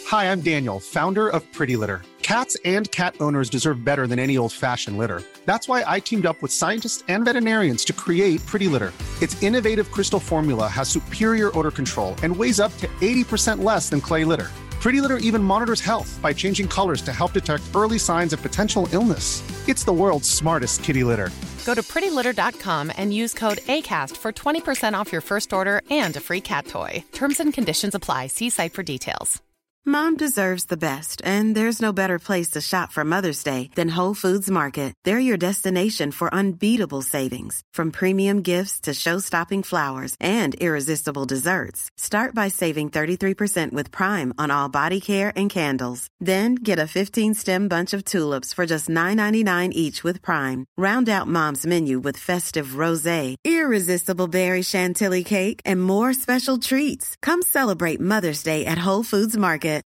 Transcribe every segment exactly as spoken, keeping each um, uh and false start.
Hi, I'm Daniel, founder of Pretty Litter. Cats and cat owners deserve better than any old-fashioned litter. That's why I teamed up with scientists and veterinarians to create Pretty Litter. Its innovative crystal formula has superior odor control and weighs up to eighty percent less than clay litter. Pretty Litter even monitors health by changing colors to help detect early signs of potential illness. It's the world's smartest kitty litter. Go to pretty litter dot com and use code ACAST for twenty percent off your first order and a free cat toy. Terms and conditions apply. See site for details. Mom deserves the best, and there's no better place to shop for Mother's Day than Whole Foods Market. They're your destination for unbeatable savings, from premium gifts to show-stopping flowers and irresistible desserts. Start by saving thirty-three percent with Prime on all body care and candles. Then get a fifteen-stem bunch of tulips for just nine ninety-nine each with Prime. Round out Mom's menu with festive rosé, irresistible berry chantilly cake, and more special treats. Come celebrate Mother's Day at Whole Foods Market.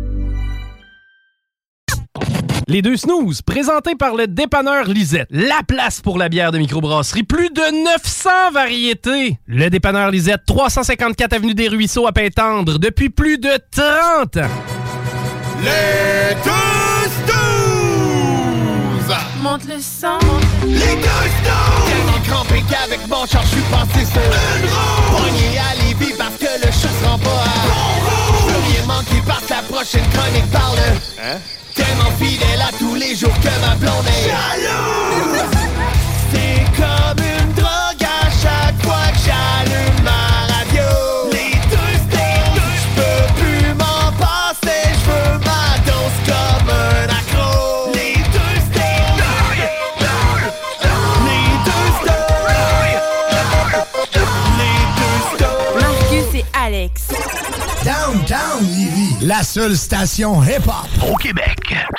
Les deux snooze, présentés par le dépanneur Lisette. La place pour la bière de microbrasserie. Plus de neuf cents variétés. Le dépanneur Lisette, trois cent cinquante-quatre avenue des Ruisseaux à Pintendre, depuis plus de trente ans. Les deux snooze! Monte le sang. Les deux snooze! Tellement crampé qu'avec mon char, je suis passé sur une roue. Pogné à Lévis parce que le chat se rend pas à bon roue. Je veux rien manquer parce que la prochaine chronique parle. Hein? Tellement fidèle à tous les jours que ma blonde est jalouse. C'est comme une drogue à chaque fois que j'allume ma radio. Les deux snooze, je peux plus m'en passer. Je veux ma dose comme un accro. Les deux snooze, les deux snooze, les deux snooze. Marcus et Alex. Downtown Lévis, la seule station hip-hop au Québec.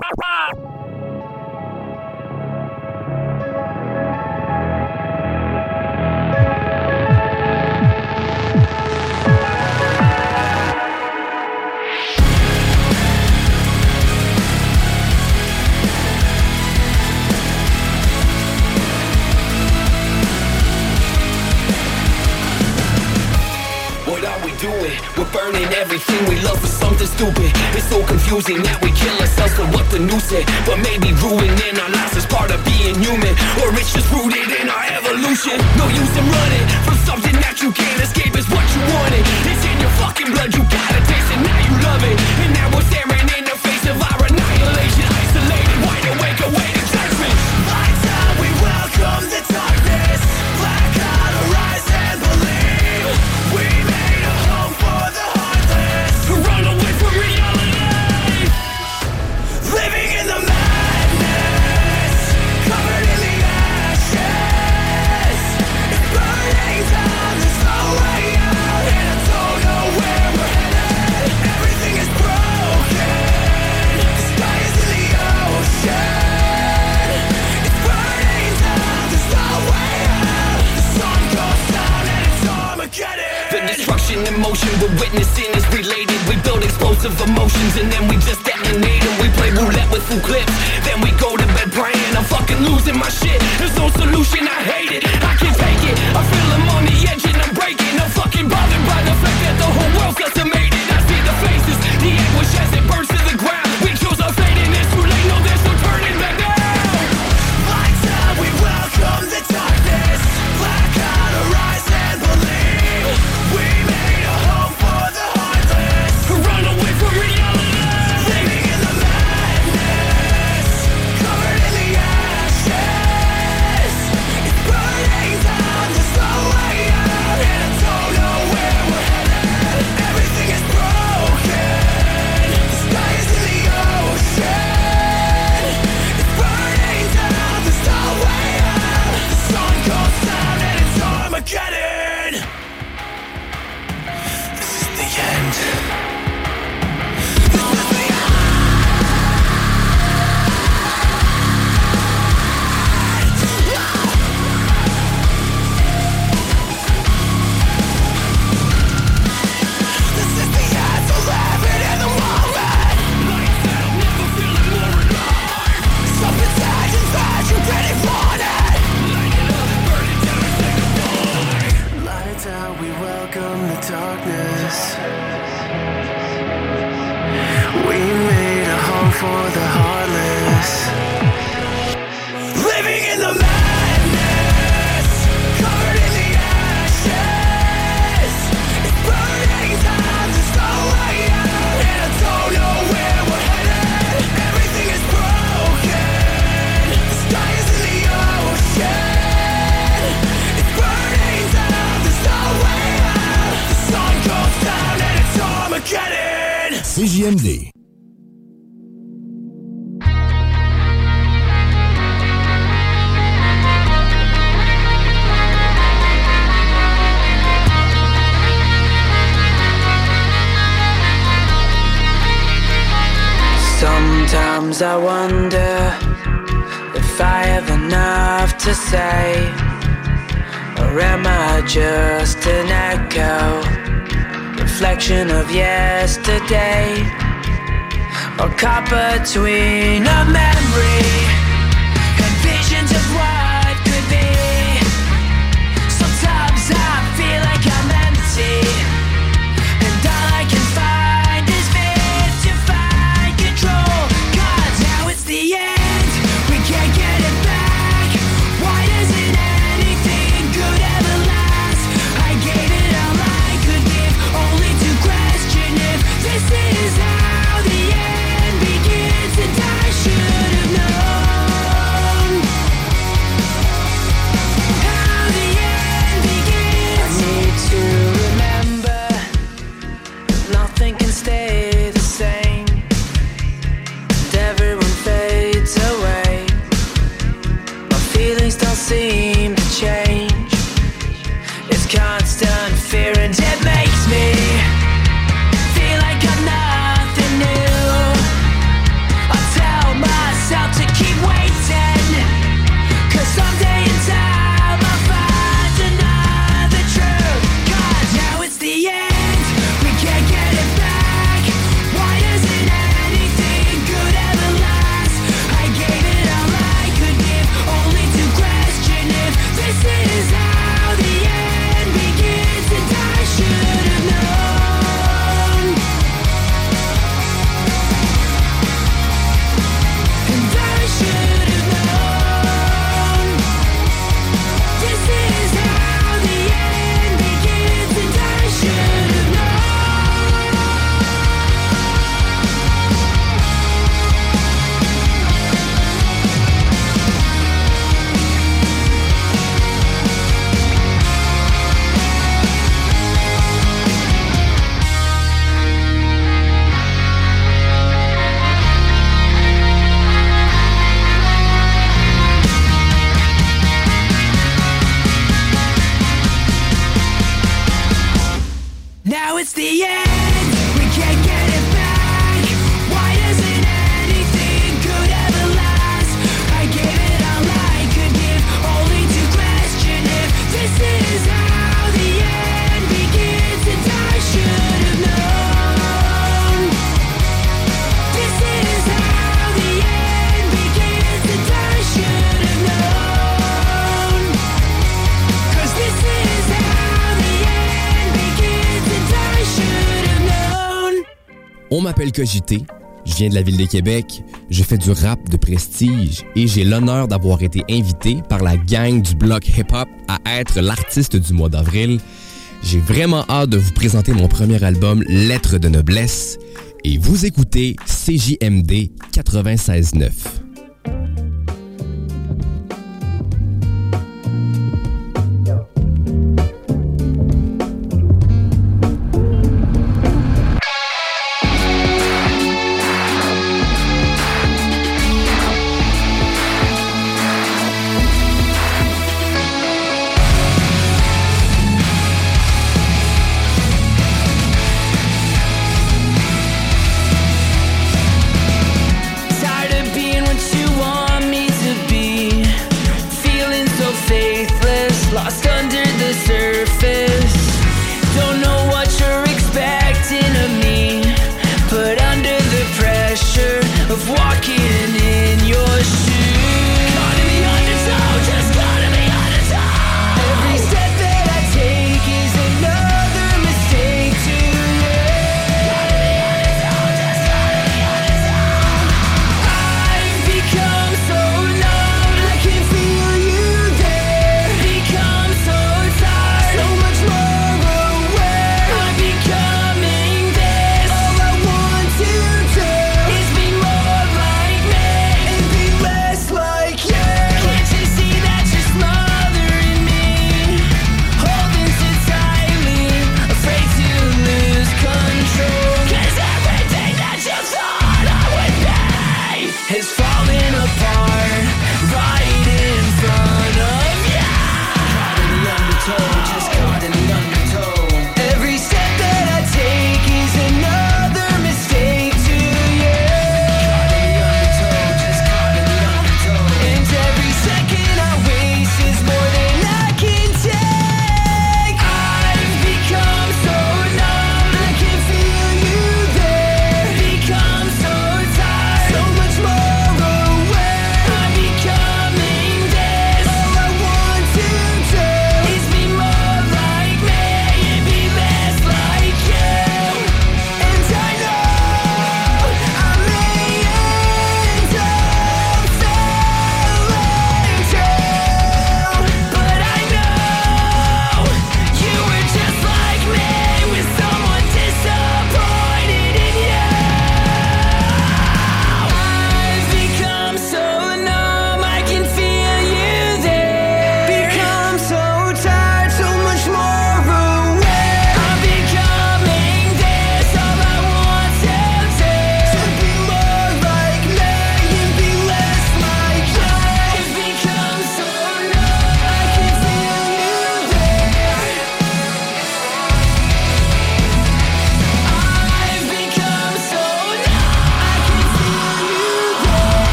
We're burning everything we love for something stupid. It's so confusing that we kill ourselves for what the news said. But maybe ruining our lives is part of being human, or it's just rooted in our evolution. No use in running from something that you can't escape. Is what you wanted. It's in your fucking blood. You gotta taste it, now you love it. And now we're staring in the face of our annihilation. Isolated, wide awake, awaiting judgment. Lights out, we welcome the darkness. Black out, arise and believe. We made a home for the heartless. Run away from reality. Living in the madness. Covered in the ashes. It's burning down, there's no way out. And I don't know where we're headed. Everything is broken. The sky is in the ocean. It's burning down, there's no way out. The sun goes down and it's Armageddon. The destruction in motion we're witnessing is related. We build explosive emotions and then we just detonate them. We play roulette with full clips, then we go to bed praying. I'm fucking losing my shit, there's no solution, I hate it. I can't take it, I feel I'm on the edge and I'm breaking. I'm fucking bothered by the fact that the whole world's decimated. I see the faces, the anguish as it burns to the ground. We chose our fate and it's too late, no there's no turning back now. Lights out, we welcome the darkness. Black out, arise and believe. We made a home for the heartless. Run away from reality. Living in the madness. Covered in the ashes. It's burning down, there's no way out. And I don't know where we're headed. Everything C J M D. Sometimes I wonder if I have enough to say, or am I just an echo, reflection of yesterday, or caught between a memory and visions of what could be. Sometimes I feel like I'm empty, and all I can find is fear to find control. 'Cause now it's the end, we can't get it back. Why doesn't anything good ever last? I gave it all I could give, only to question if this is how the end begins. And I should have known how the end begins. I need to remember nothing can stay the same, and everyone fades away. My feelings don't seem to change. It's constant fear and it makes me feel like I'm nothing new. I tell myself to keep waiting, 'cause someday in time I'll find another truth. 'Cause now it's the end, we can't get it back. Why doesn't anything good ever last? I gave it all I could give, only to question if this is how the end begins. And I should have known, and I should have known this is how the end begins. And I should have known. Now it's the end, we can't get it back. Why doesn't anything good ever last? I gave it all I could give, only to question if this is how the end begins. And I should have known this is how the end begins. And I should have known, 'cause this is how the end begins. And I should have known. On m'appelle Cogité, je viens de la ville de Québec, je fais du rap de prestige et j'ai l'honneur d'avoir été invité par la gang du bloc hip-hop à être l'artiste du mois d'avril. J'ai vraiment hâte de vous présenter mon premier album, Lettres de noblesse, et vous écoutez C J M D quatre-vingt-seize neuf. Tired of being what you want me to be, feeling so faithless, lost under the surface. Don't know what you're expecting of me, but under the pressure of walking in your shoes. Gotta be undertow, just gotta be undertow. Every step that I take is another mistake to make. Gotta be undertow, just gotta be undertow. I've become so numb, I can feel you there. Become so tired, so much more aware. I'm becoming this. All I want to do is be more like me and be less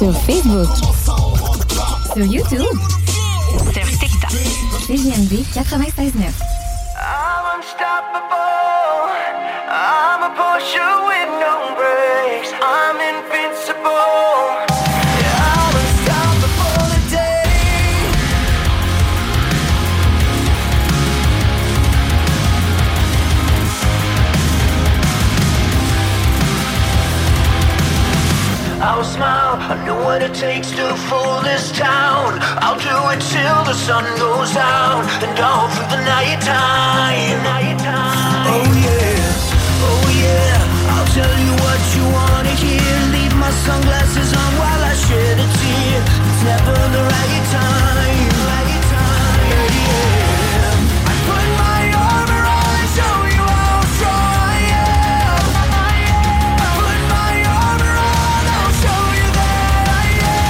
Sur Facebook. Sur YouTube. Sur TikTok. C J M D quatre-vingt-seize neuf. I'm unstoppable. I'm a pusher with no brakes. I'm invincible. Yeah, I'm unstoppable today. I'll smile. I know what it takes to fool this town. I'll do it till the sun goes down and all through the night time. Oh yeah, oh yeah. I'll tell you what you wanna hear. Leave my sunglasses on while I shed a tear. It's never the right time. Right time. Yeah, yeah. I put my armor on and show you how strong I am. I put my armor on, I'll show you that I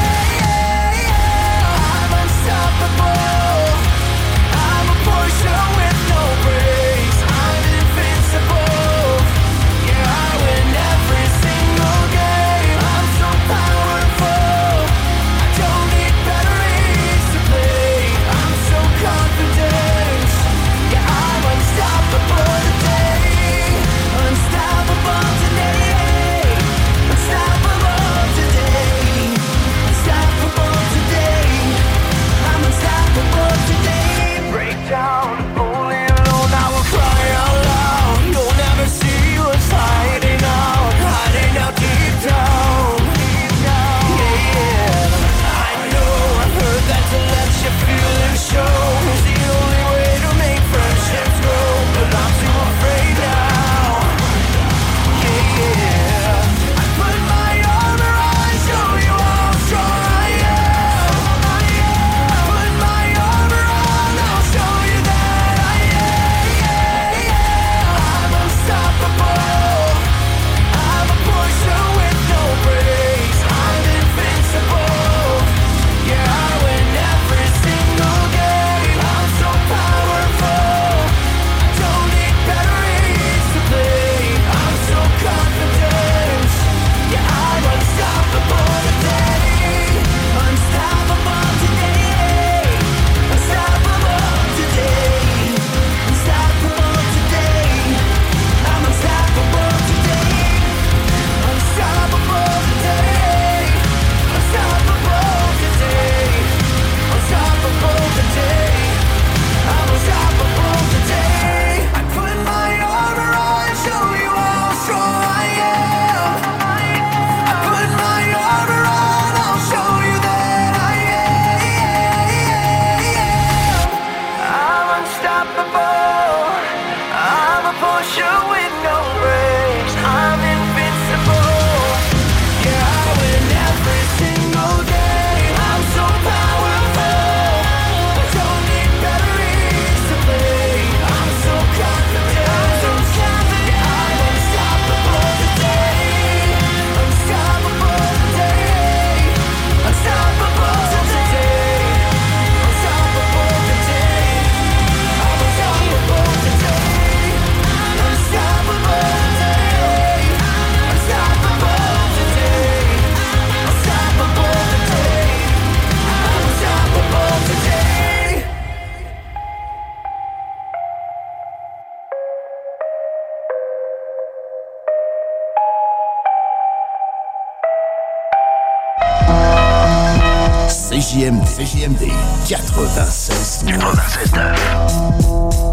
am. I'm unstoppable. I'm a Porsche with no brakes. I'm invincible. Yeah, I win every single game. I'm so powerful. I don't need batteries to play. I'm so confident. Yeah, I'm unstoppable today. Unstoppable today. Unstoppable today. Unstoppable today. I'm unstoppable today. Break down, only alone I will cry out loud. You'll never see what's hiding out, hiding out deep down. Yeah, yeah. I know, I've heard that to let your feelings show is the only way to make friendships grow, but I'm too afraid now. Yeah, yeah. I put my armor on, show you how strong I am. I put my armor on, I'll show you that I am. I'm unstoppable. I'm a Porsche with no brakes. I'm invincible. Yeah, I win every single game. I'm so powerful. I don't need batteries to play. I'm so confident. Yeah, I'm unstoppable today. Unstoppable today. Unstoppable today. Unstoppable today. I'm unstoppable today. Unstoppable today. Unstoppable today. Unstoppable today. I'm unstoppable today. I put my armor on, show you how strong I am. I put my armor on, I'll show you that I am. I'm unstoppable. I'm a Porsche with no brakes. I'm invincible. Yeah, I win every single game. I'm so powerful. I don't need batteries to play. I'm so confident. I'm so confident. Yeah, I'm unstoppable today. Unstoppable today. Unstoppable today. Unstoppable today. I'm unstoppable today. Unstoppable today. Unstoppable today. Unstoppable today. I'm unstoppable today. C J M D. C J M D quatre-vingt-seize neuf.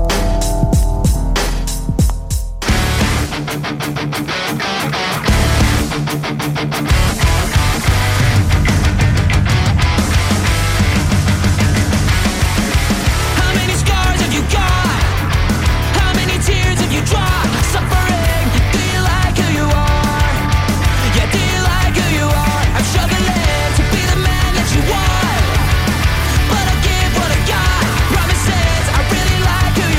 How many scars have you got? How many tears have you dropped? Suffering, do you like who you are? Yeah, do you like who you are? I'm struggling to be the man that you want, but I give what I got. Promises, I really like who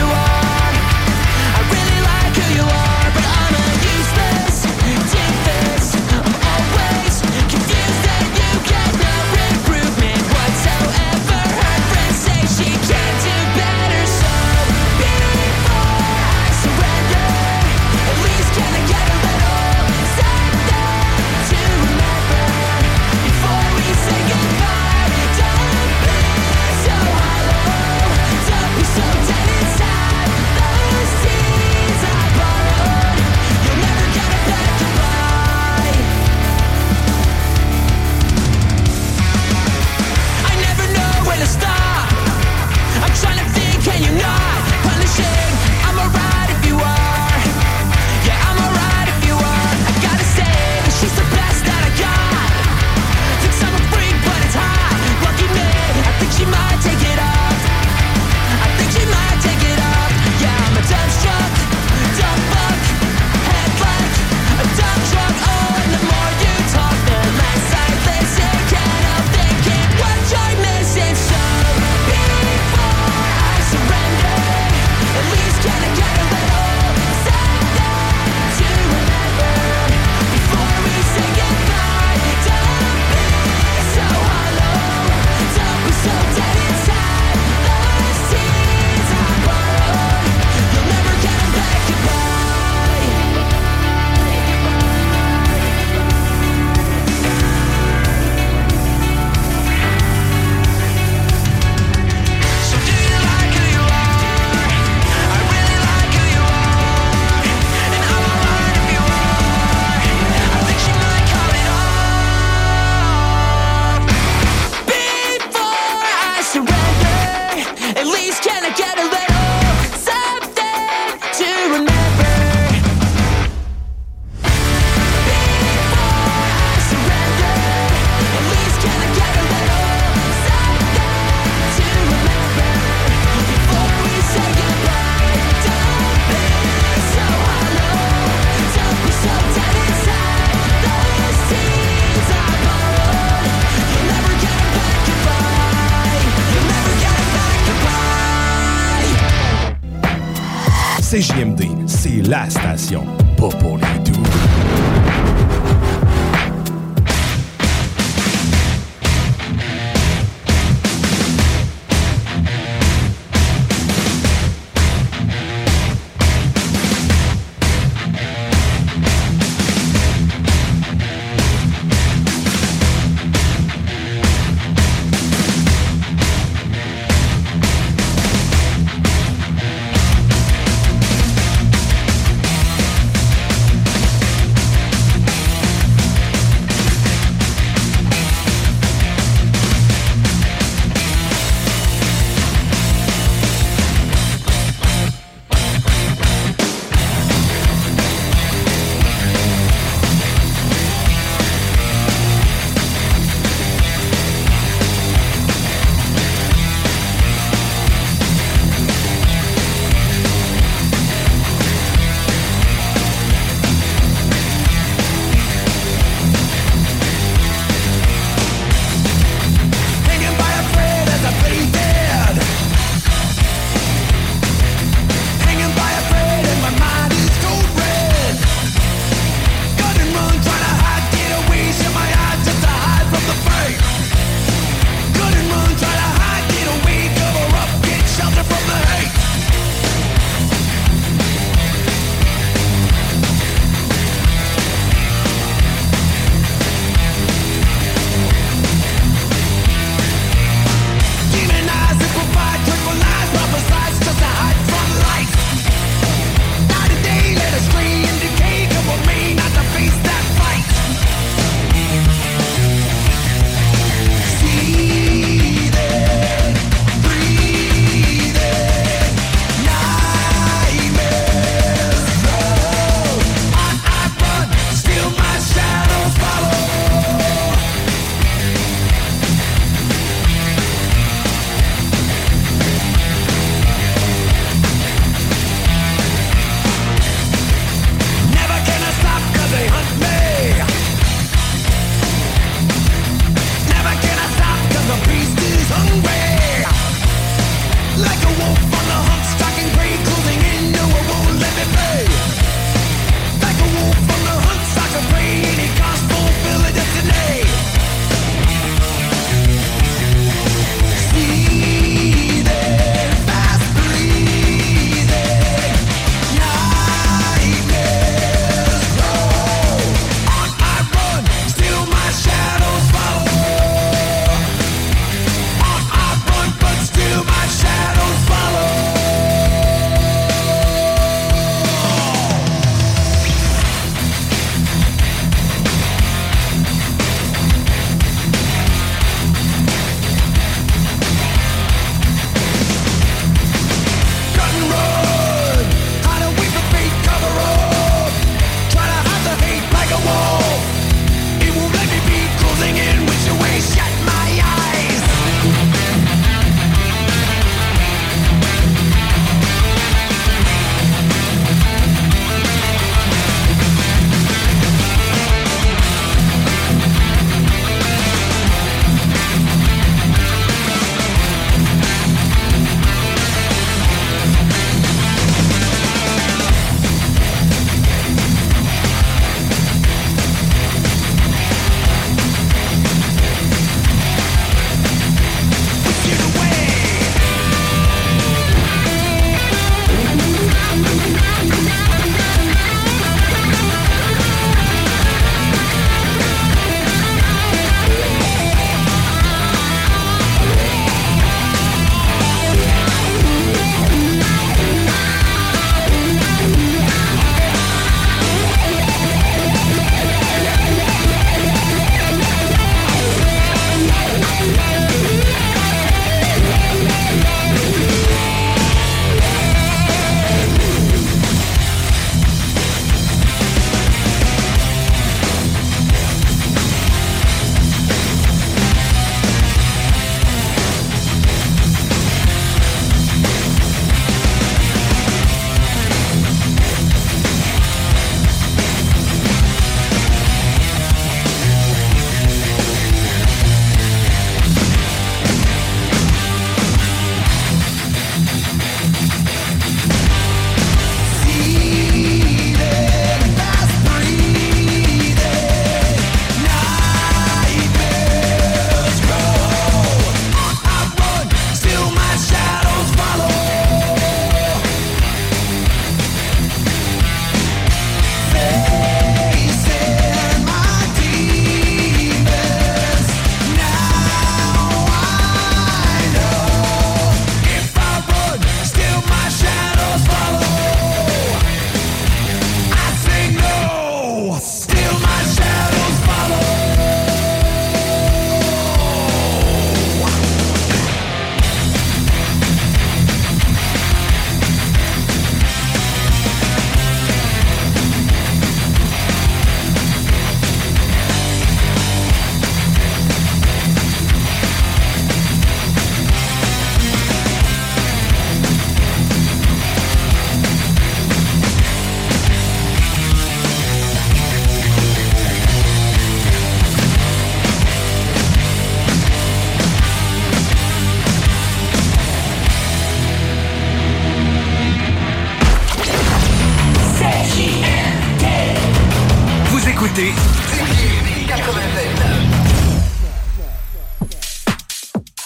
C J M D, c'est la station, pas pour les doux.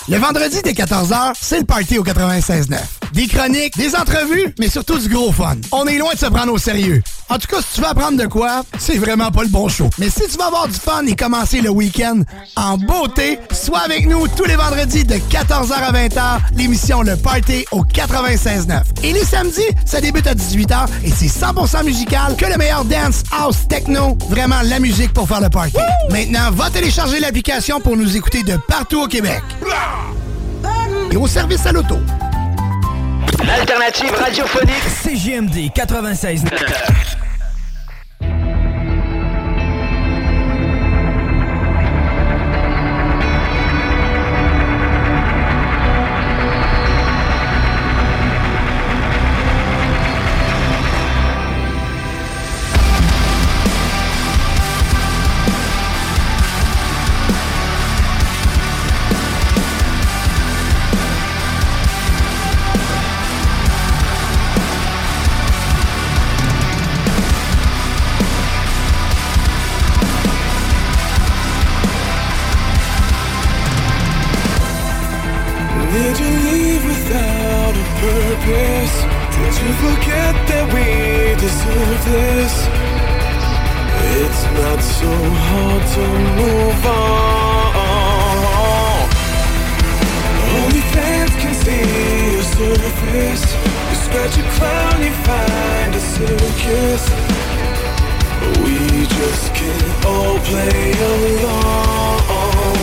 Le vendredi dès quatorze heures, c'est le party au quatre-vingt-seize neuf. Des chroniques, des entrevues, mais surtout du gros fun. On est loin de se prendre au sérieux. En tout cas, si tu veux apprendre de quoi, c'est vraiment pas le bon show. Mais si tu veux avoir du fun et commencer le week-end en beauté, sois avec nous tous les vendredis de quatorze heures à vingt heures, l'émission Le Party au quatre-vingt-seize neuf. Et les samedis, ça débute à dix-huit heures et c'est cent pour cent musical que le meilleur dance, house, techno, vraiment la musique pour faire le party. Woo! Maintenant, va télécharger l'application pour nous écouter de partout au Québec. Et au service à l'auto. L'alternative radiophonique C J M D quatre-vingt-seize neuf. Did you leave without a purpose? Did you forget that we deserve this? It's not so hard to move on. Only fans can see your surface. You scratch a clown, you find a circus. We just can't all play along.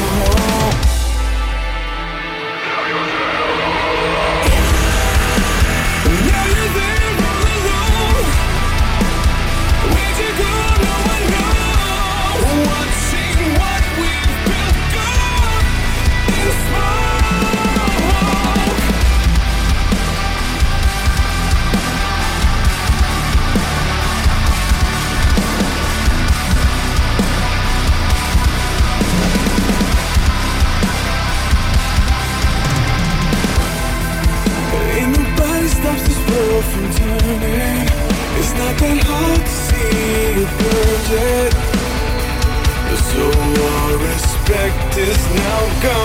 From turning, it's not that hard to see it burned. So our respect is now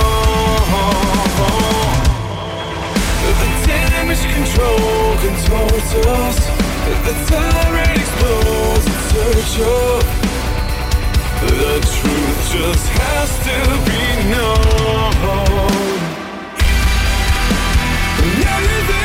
gone. The damage control controls us. The tyrant explodes in search of. The truth just has to be known. Now you're there.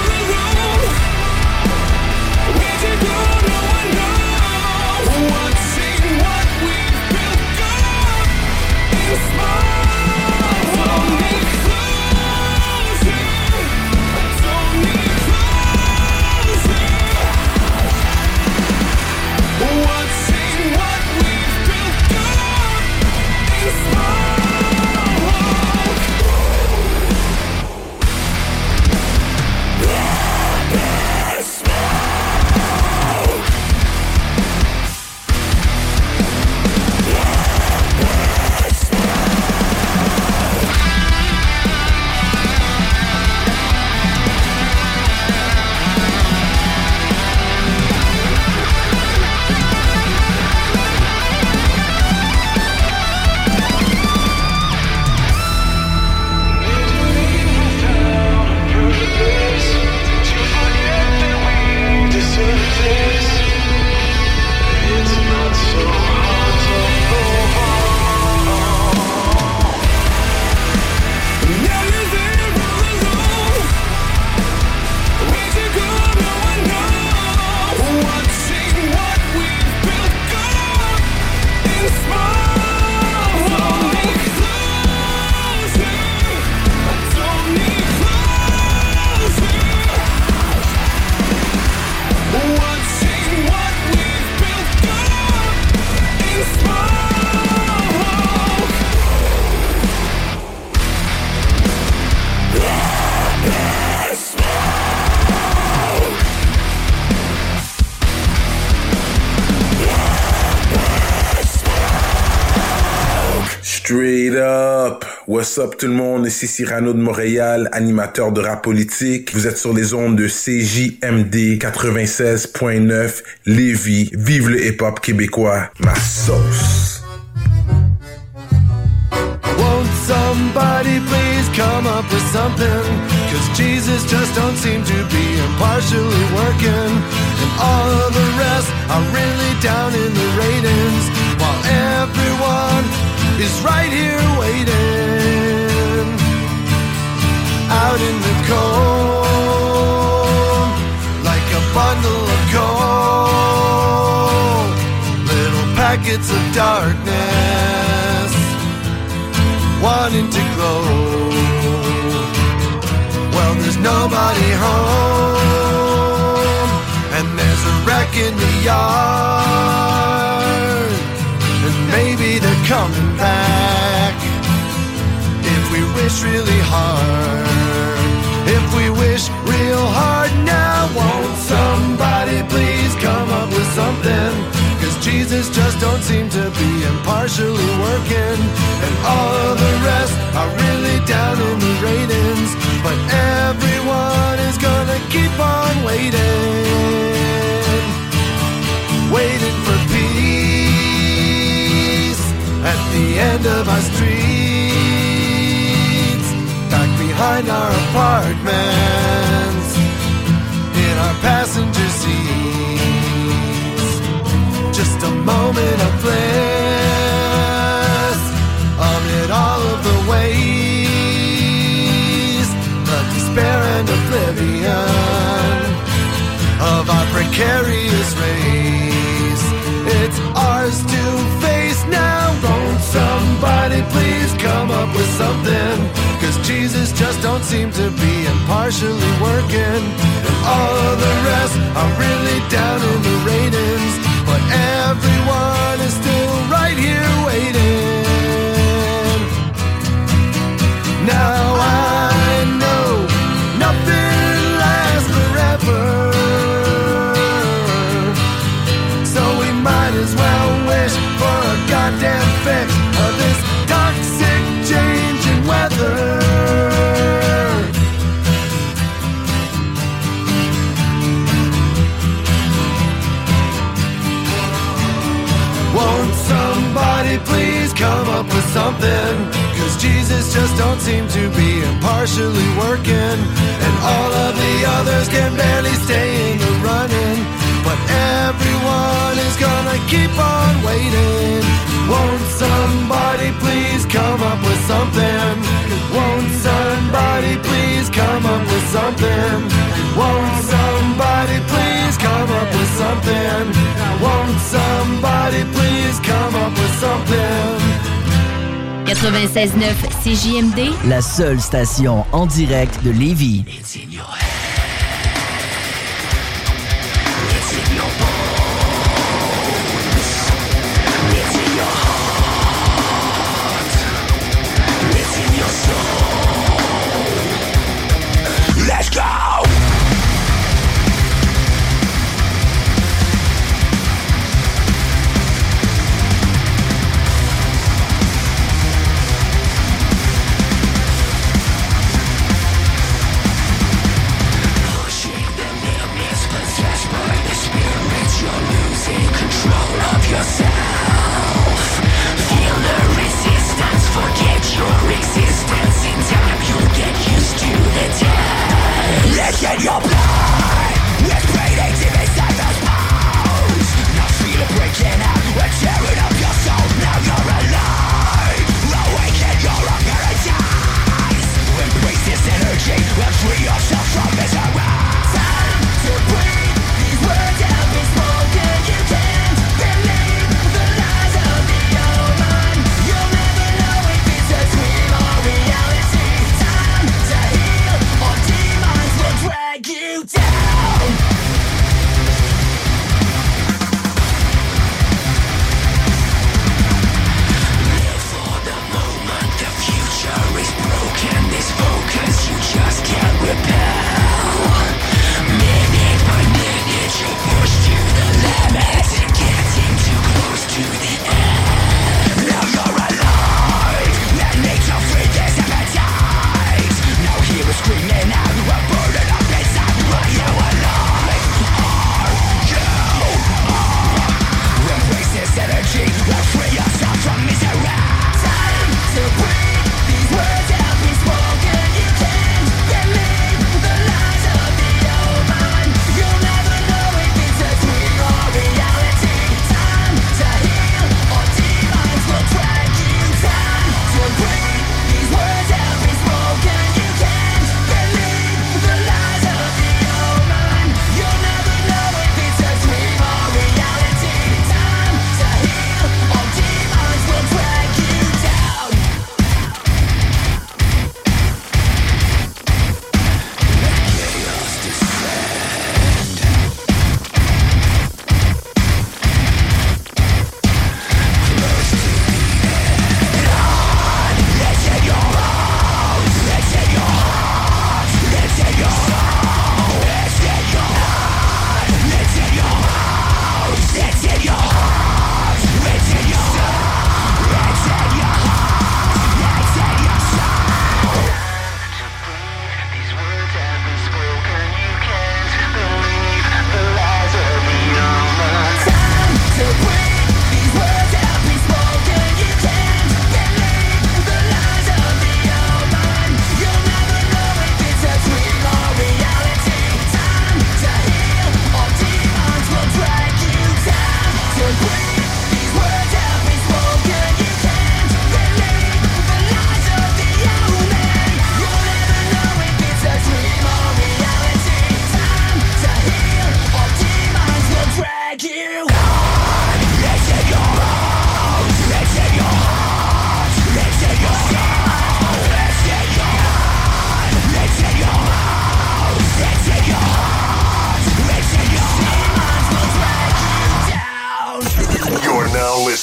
Straight up! What's up tout le monde? Ici Cyrano de Montréal, animateur de rap politique. Vous êtes sur les ondes de C J M D quatre-vingt-seize neuf Lévis. Vive le hip-hop québécois. Ma sauce! Won't somebody please come up with something? Cause Jesus just don't seem to be impartially working. And all of the rest are really down in the ratings, while everyone is right here waiting out in the cold, like a bundle of coal, little packets of darkness wanting to glow. Well, there's nobody home, and there's a wreck in the yard, and maybe they're coming back. If we wish really hard, if we wish real hard now, won't somebody please come up with something? Cause Jesus just don't seem to be impartially working, and all of the rest are really down in the ratings, but everyone is gonna keep on waiting, waiting for peace at the end of our streets, back behind our apartments, in our passenger seats. Just a moment of bliss amid all of the ways, the despair and oblivion of our precarious race. It's ours to face now. Won't somebody please come up with something? Cause Jesus just don't seem to be impartially working, and all of the rest are really down in the ratings, but everyone is still right here waiting. Now I know nothing lasts forever, so we might as well wish for a goddamn fix of this toxic change in weather. Won't somebody please come up with something? Cause Jesus just don't seem to be impartially working, and all of the others can barely stay in the running, but everyone is gonna keep on waiting. Won't somebody please come up with something? Won't somebody please come up with something? Won't somebody please come up with something? Won't somebody please come up with something? quatre-vingt-seize neuf C J M D, la seule station en direct de Lévis. It's in your head. It's in your bones. It's in your heart. It's in your soul. Let's go!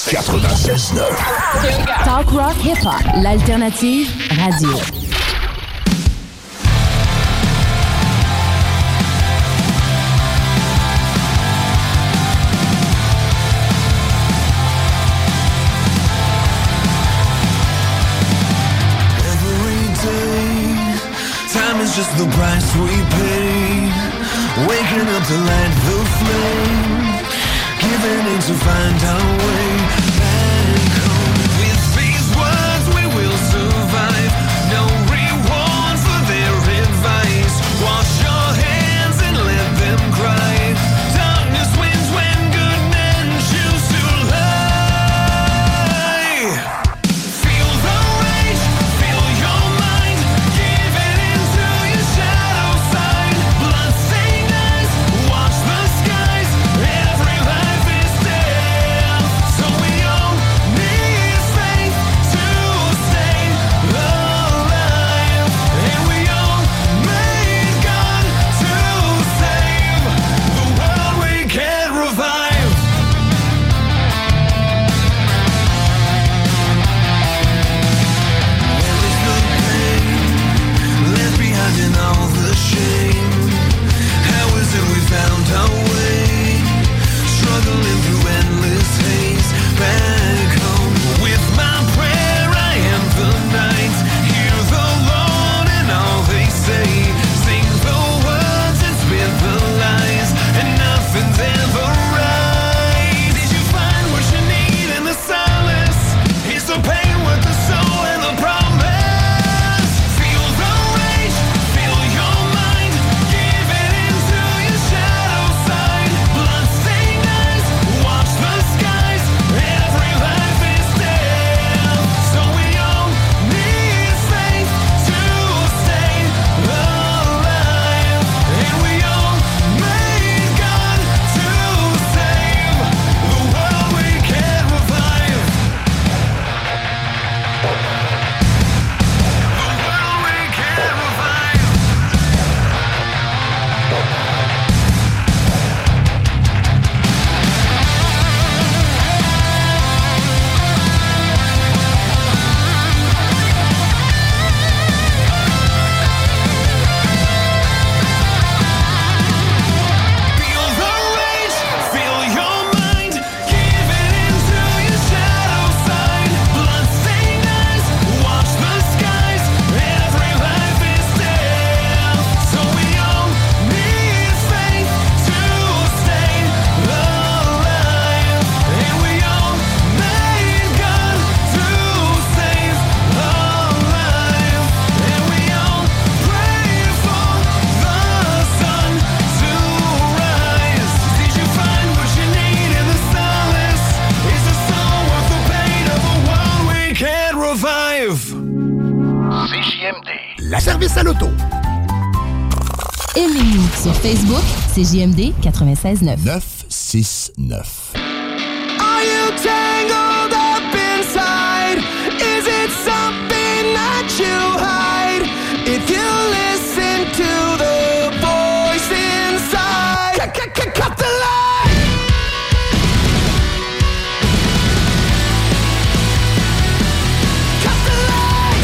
quatre-vingt-seize neuf. Talk rock hip-hop, l'alternative radio. Time is just the price we pay. Waking up to light the flame, giving in to find our way back home. With these words we will survive. No reward for their advice. Wash your hands and let them cry. Darkness wins when good men choose to lie. Feel the rage, feel your mind. Give it into your shadow side. Bloodstained eyes, watch the skies. Every life is death, so we all need faith to stay alive. And we all made God to save the world we can't revive. Where is the pain left behind in all the shame? How is it we found our way? Struggling through endless haze. Back home with my prayer I am the night. Hear the Lord and all they say. Sing the words and spit the lies. And nothing's ever right. Did you find what you need in the silence? Is the pain worth the soul and the promise? Feel the rage, feel your mind. Give it into your shadow side. Bloodstained eyes, watch the skies. Every life is death, so we all need faith to stay alive. And we all made God to save the world we can't revive. The world we can't revive. Feel the rage, feel your mind. Give it into your shadow side. Bloodstained eyes, watch the skies. Every life is death, so we all need faith to stay alive. And we all made God to save alive. And we all pray for the sun to rise. Did you find what you need in the silence? Is the soul worth the pain of a world we can't revive? C J M D. La service à l'auto. Aimez-nous sur Facebook, C J M D quatre-vingt-seize neuf. neuf six neuf. Are you tangled up inside? Is it something that you hide? If you listen to the voice inside, cut, cut, cut, cut the line. Cut the line.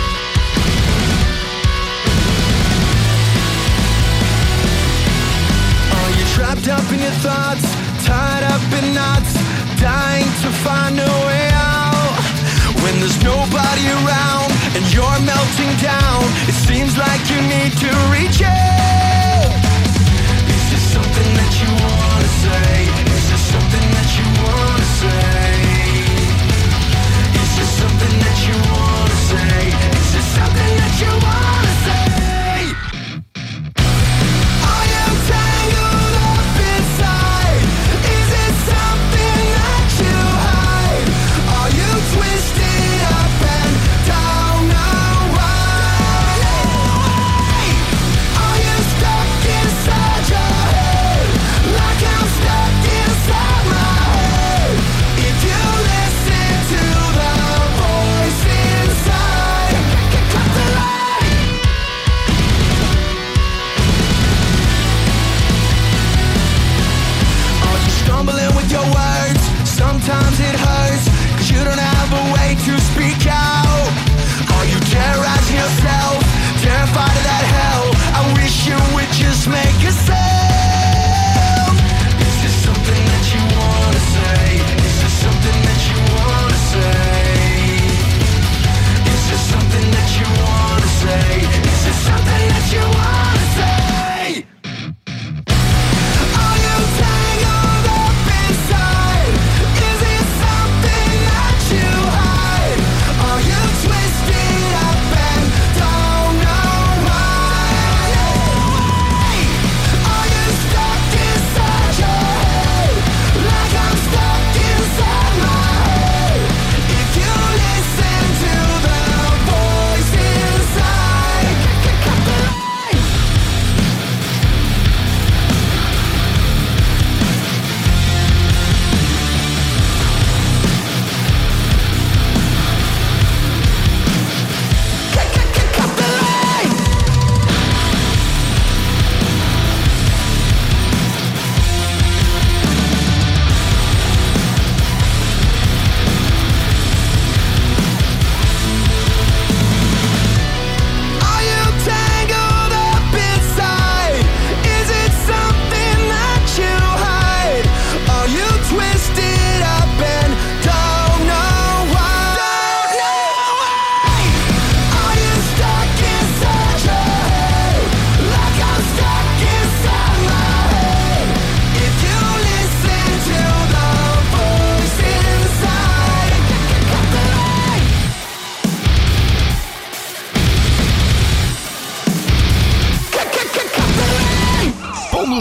Are you trapped up in your thoughts, tied up in knots, dying to find a way out? When there's nobody around and you're melting down, it seems like you need to reach out. Is there something that you wanna say? Is there something that you wanna say? Is there something that you wanna say? Is there something that you wanna say? Are you tangled up inside? Is it something that you hide? Are you twisted up and down now? Why? Are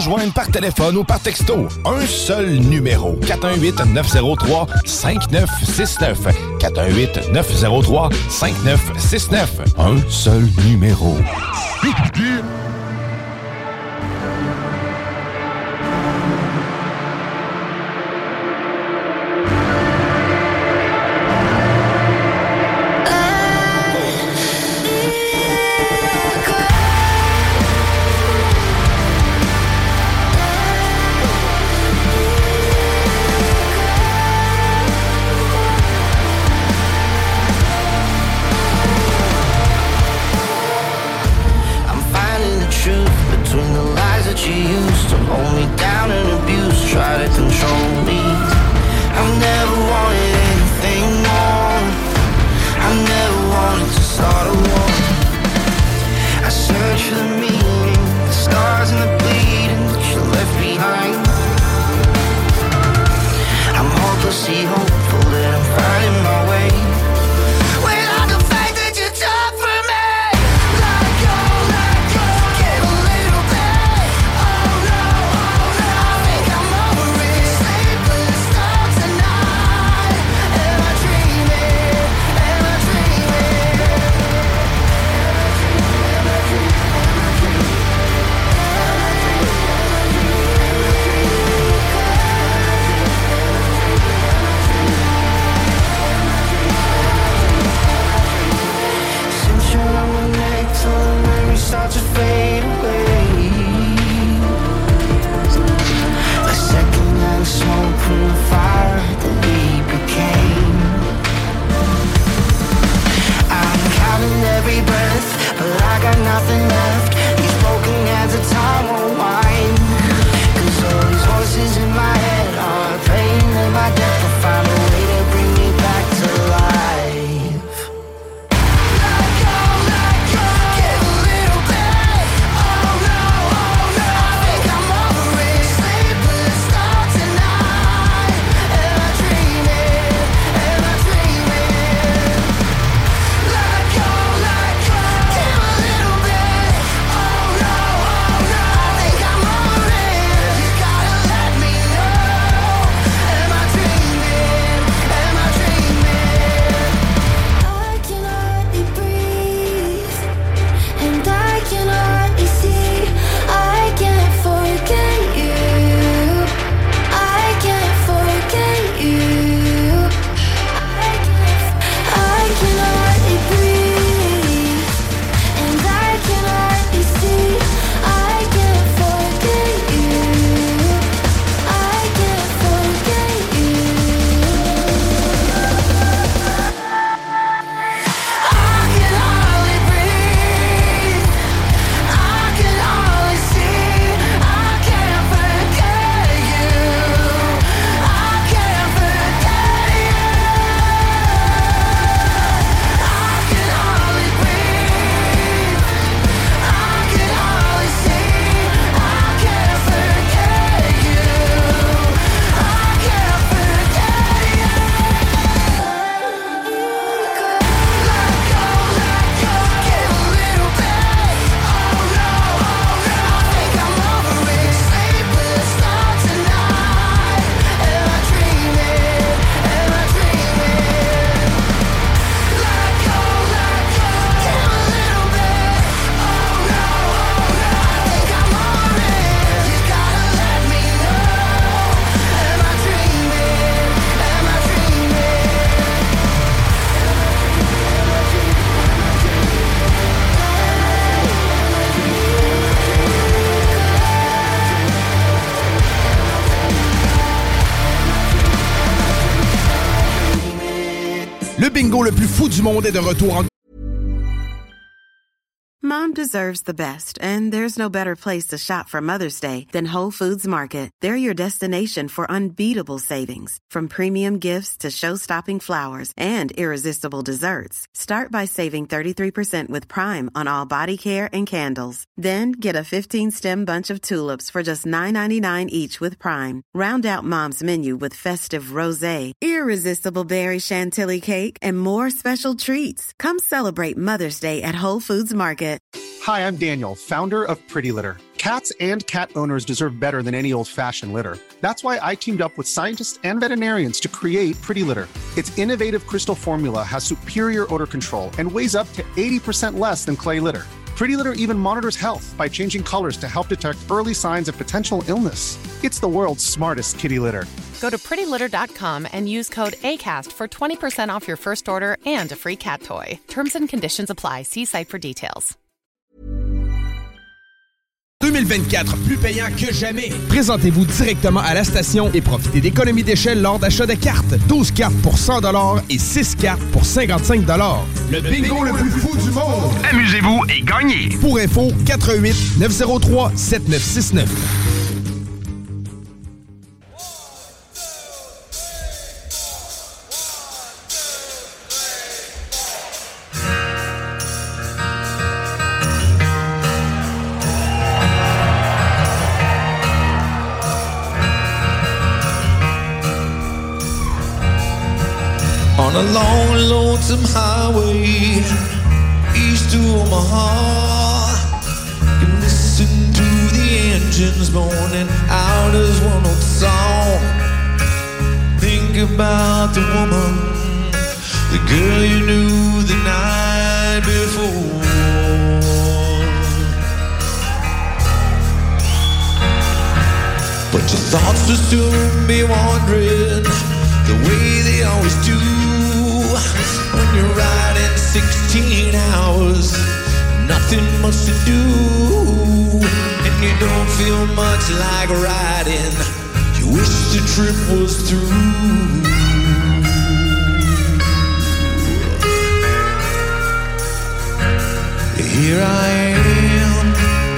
joindre par téléphone ou par texto. Un seul numéro. quatre un huit, neuf zéro trois, cinq neuf six neuf. quatre un huit, neuf zéro trois, cinq neuf six neuf. Un seul numéro. You used to hold me down and abuse, try to control me. I've never wanted anything more. I never wanted to start a war. I search for the meaning, the scars and the bleeding that you left behind. I'm hopelessly hopeful that I'm finding my way. Without the fact that you took from me. Let go, let go, give a little bit. Start to fade away. The second that the smoke from the fire that we became. I'm counting every breath, but I got nothing left. These broken hands of time won't wind. Cause all these voices in my head are praying that my death will find a way to bring me back to life. Le bingo le plus fou du monde est de retour en... Mom deserves the best, and there's no better place to shop for Mother's Day than Whole Foods Market. They're your destination for unbeatable savings, from premium gifts to show-stopping flowers and irresistible desserts. Start by saving thirty-three percent with Prime on all body care and candles. Then get a fifteen-stem bunch of tulips for just nine ninety-nine each with Prime. Round out Mom's menu with festive rosé, irresistible berry chantilly cake, and more special treats. Come celebrate Mother's Day at Whole Foods Market. Hi, I'm Daniel, founder of Pretty Litter. Cats and cat owners deserve better than any old-fashioned litter. That's why I teamed up with scientists and veterinarians to create Pretty Litter. Its innovative crystal formula has superior odor control and weighs up to eighty percent less than clay litter. Pretty Litter even monitors health by changing colors to help detect early signs of potential illness. It's the world's smartest kitty litter. Go to pretty litter dot com and use code ACAST for twenty percent off your first order and a free cat toy. Terms and conditions apply. See site for details. deux mille vingt-quatre, plus payant que jamais. Présentez-vous directement à la station et profitez d'économies d'échelle lors d'achat de cartes. douze cartes pour cent dollars et six cartes pour cinquante-cinq dollars. Le bingo le plus fou du monde. Amusez-vous et gagnez. Pour info, quatre un huit, neuf zéro trois, sept neuf six neuf. On a long, lonesome highway east to Omaha, you listen to the engines moaning out as one old song. Think about the woman, the girl you knew the night before. But your thoughts will soon be wandering the way they always do. When you're riding sixteen hours, nothing much to do, and you don't feel much like riding. You wish the trip was through. Here I am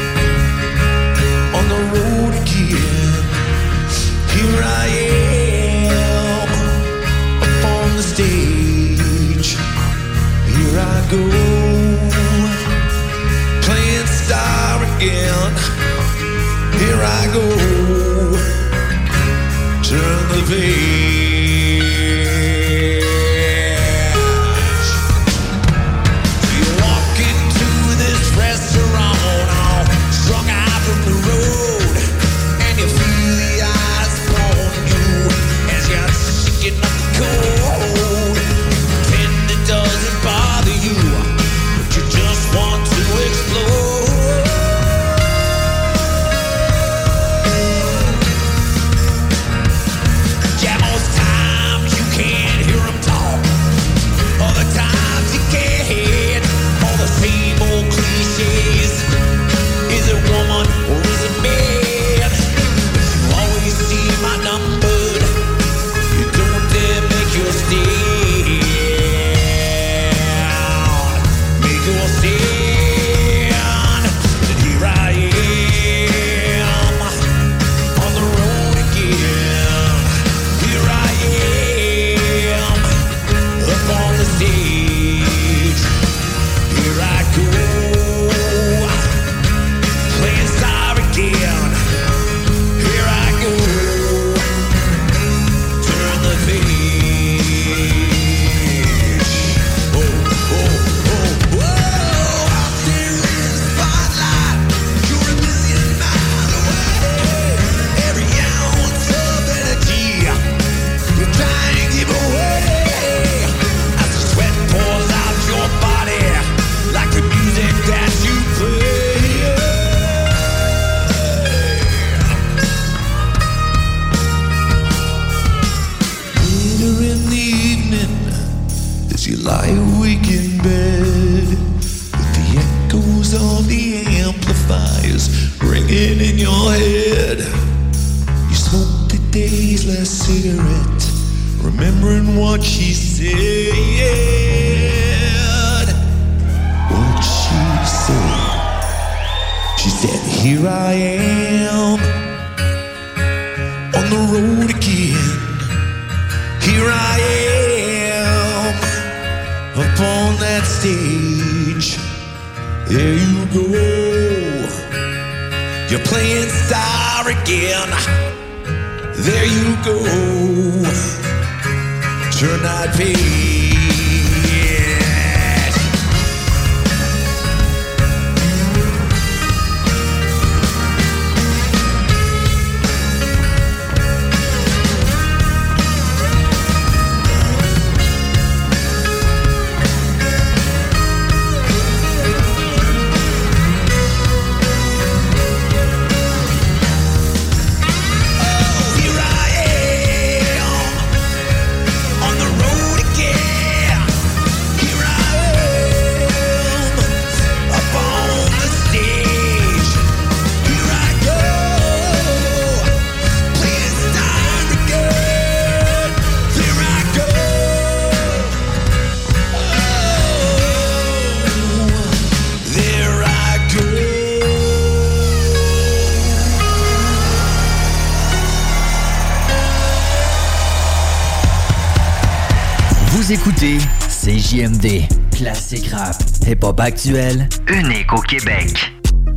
on the road again. Here I am up on the stage. Here I go, playing star again. Here I go, turn the page. You walk into this restaurant all strung out from the road, and you feel the eyes upon you as you're shaking up the cold. And it doesn't bother you, but you just want to explode. Yeah, most times you can't hear them talk, other times you can. All the same old cliches. Is it woman or is it man? You always see my number, you don't dare make your stand. Make your stand. And here I am on the road again. Here I am up on the stage. Here I go, playing star again. Here I go, turn the page. Oh, oh, oh, oh, out there in the spotlight, you're a million miles away. Every ounce of energy you're trying to give away, as the sweat pours out your body like the music that you play. Later in the evening, as you lie awake in bed, with the echoes of the amplifiers ringing in your head, you smoke the day's last cigarette, remembering what she said. What she said. She said, here I am on the road again. Here I am up on that stage. There you go, you're playing star again. There you go, turn that page. écoutez C J M D, classique rap, hip-hop actuel, unique au Québec.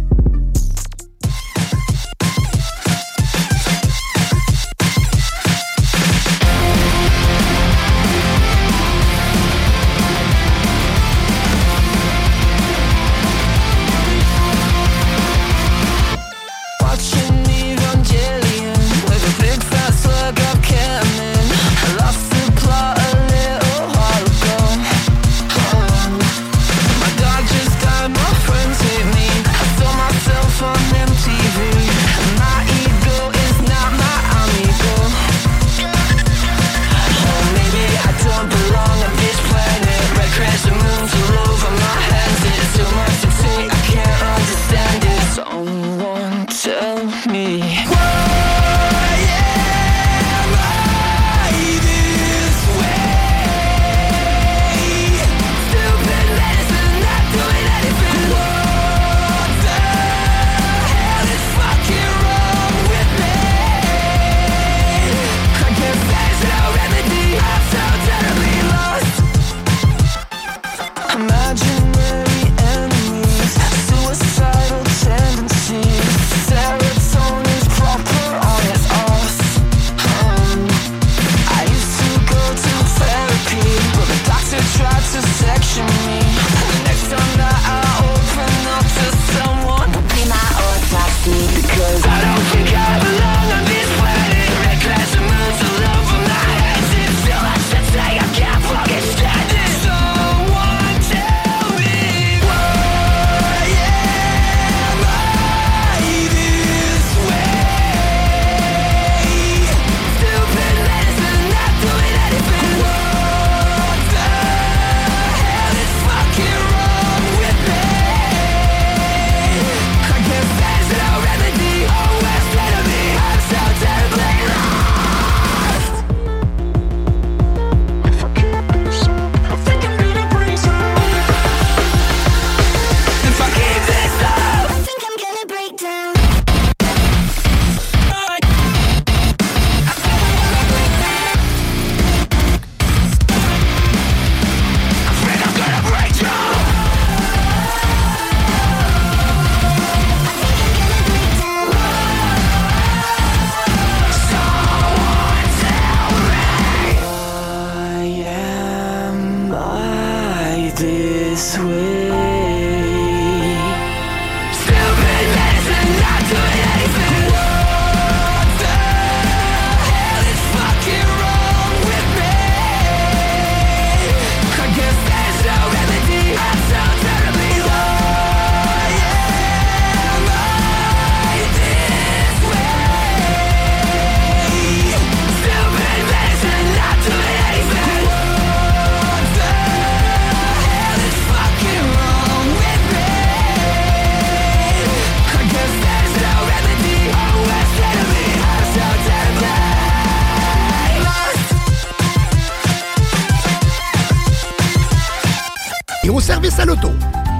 Service à l'auto.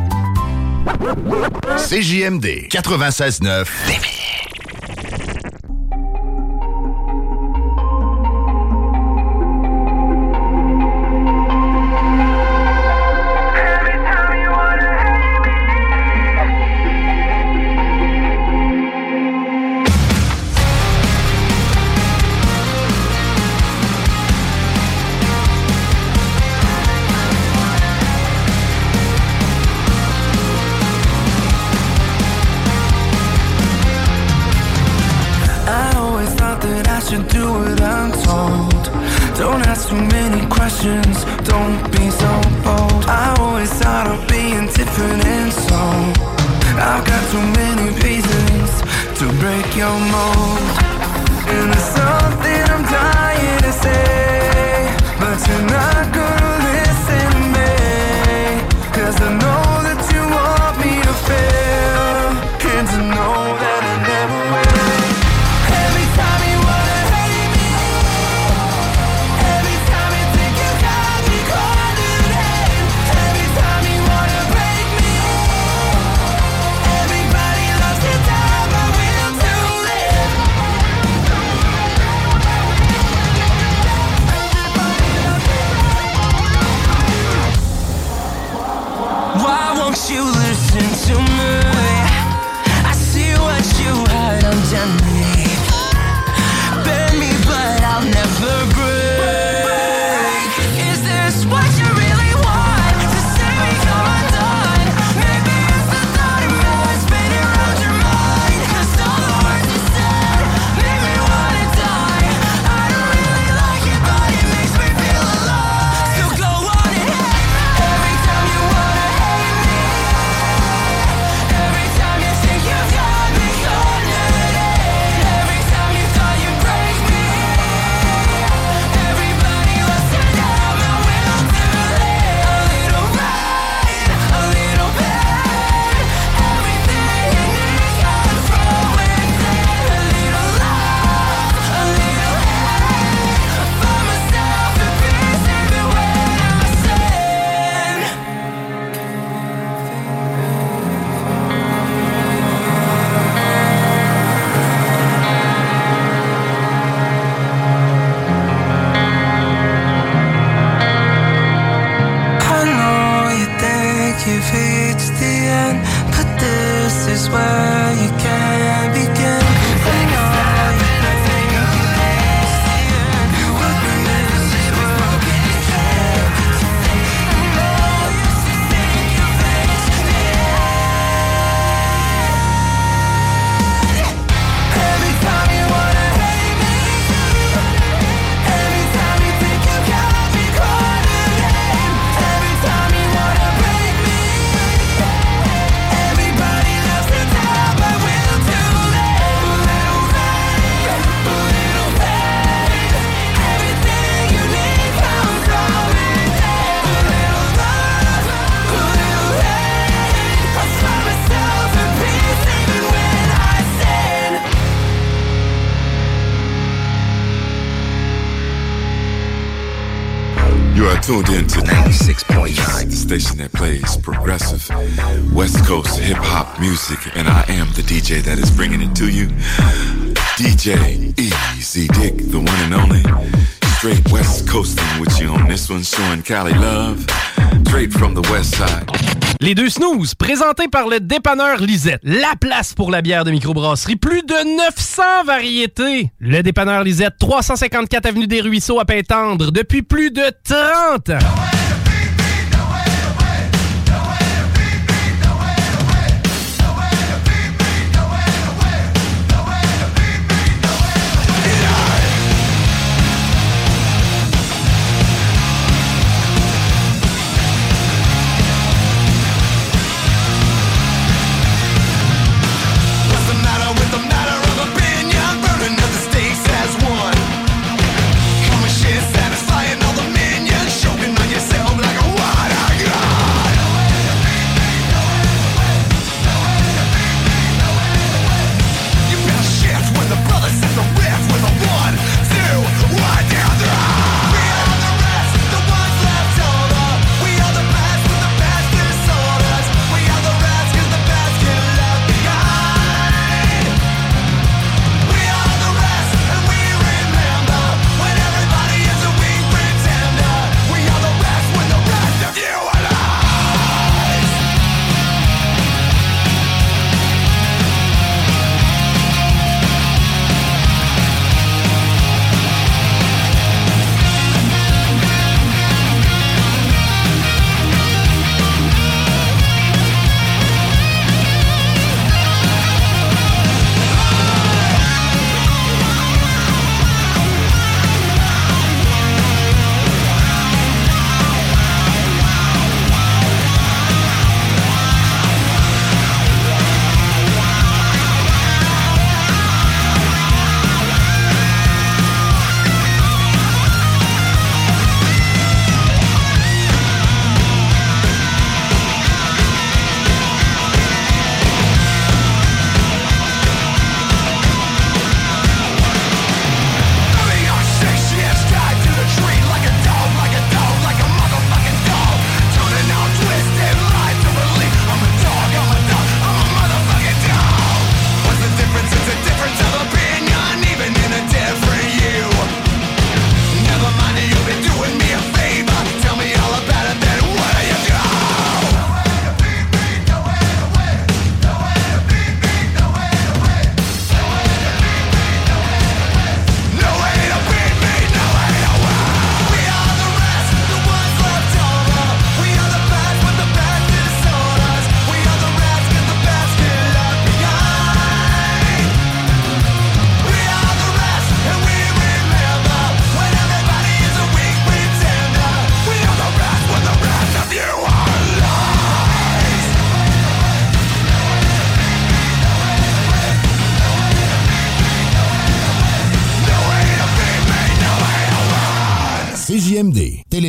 C J M D quatre-vingt-seize neuf. Don't be so bold. I always thought of being different and so I've got too many reasons to break your mold. And there's something I'm dying to say, but you're not gonna listen to me. Cause I know that you want me to fail, and to know that I never will. Every time you wanna hate me, every time you think you got me cornered, every time you wanna break me, everybody loves to die, but we don't do it. Why won't you listen to me? I see what you hide underneath. Bend me, but I'll never break. Is this what you really want? To say we come undone? Maybe it's the thought of me spinning around your mind. 'Cause all the words you said make me wanna die. I don't really like it, but it makes me feel alive. So go on and hate me every time you wanna hate me. Every time you think you've got me cornered. Every time you thought you'd break me. Everybody wants to know my will to live. A little rain, a little pain. Everything you need comes from within. A little love, a little hate. I find myself at peace even when I sin. I know you think you've reached the end, but this is where you can begin. I know you think you've reached the end, but this is where you can begin. I know you think you've reached the end. Every time you wanna hate me, every time you think you got me cornered, every time you wanna break me, everybody loves to tell my will to live. A little rain, a little pain. Everything you need comes from within. A little love, a little hate. I find myself at peace even when I sin. You are tuned in to ninety-six point nine, the station that plays progressive West Coast hip hop music, and I am the D J that is bringing it to you. D J Easy Dick, the one and only. Straight West Coasting with you on this one, showing Cali love. Straight from the West Side. Les deux snooze, présentés par le dépanneur Lisette. La place pour la bière de microbrasserie. Plus de neuf cents variétés. Le dépanneur Lisette, trois cent cinquante-quatre avenue des Ruisseaux à Pintendre, depuis plus de trente ans. What's the matter with the matter of opinion? Burning of the stakes as one. Come and shit, satisfying all the minions. Choking on your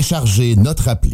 téléchargez notre appli.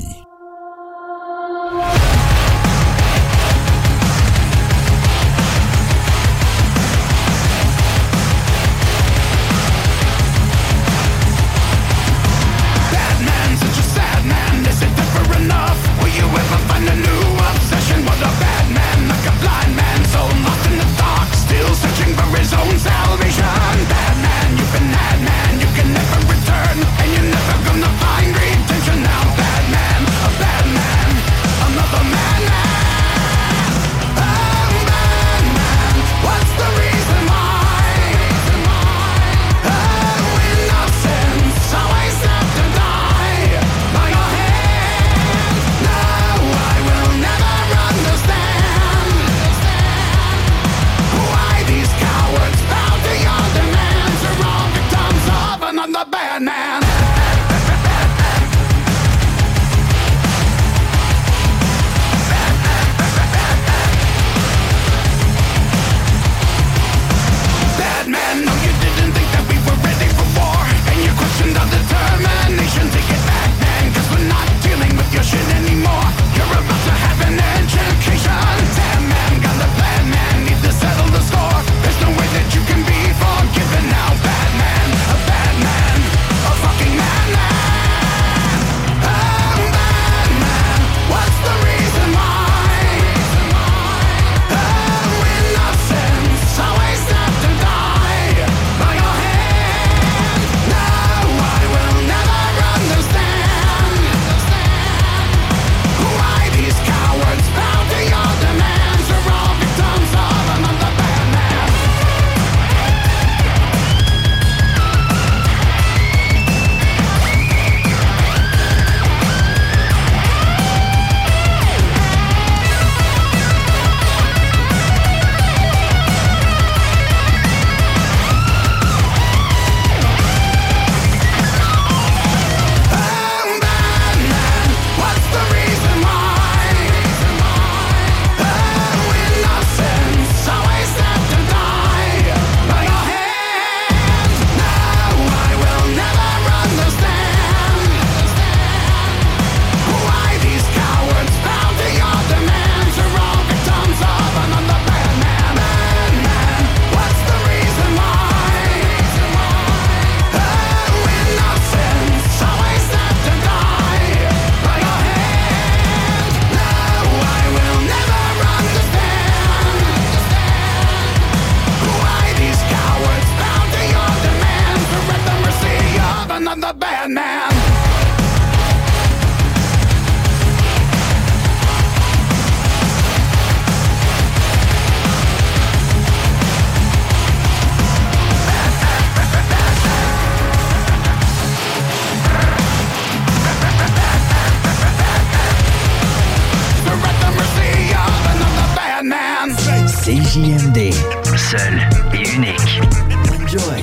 C J M D, seul et unique. Enjoy.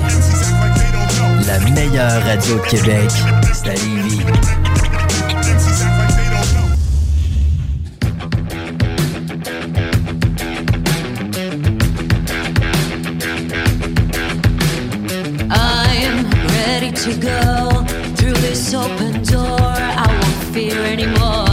La meilleure radio de Québec, c'est à Lévis. I'm ready to go through this open door. I won't fear anymore.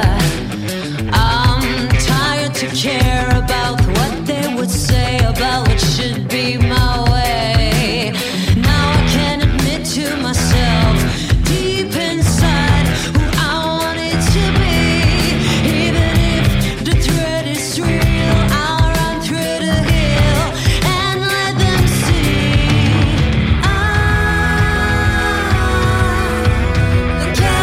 I'm tired to care about what they would say about what should be my way. Now I can admit to myself deep inside who I wanted to be. Even if the threat is real, I'll run through the hill and let them see. I'm the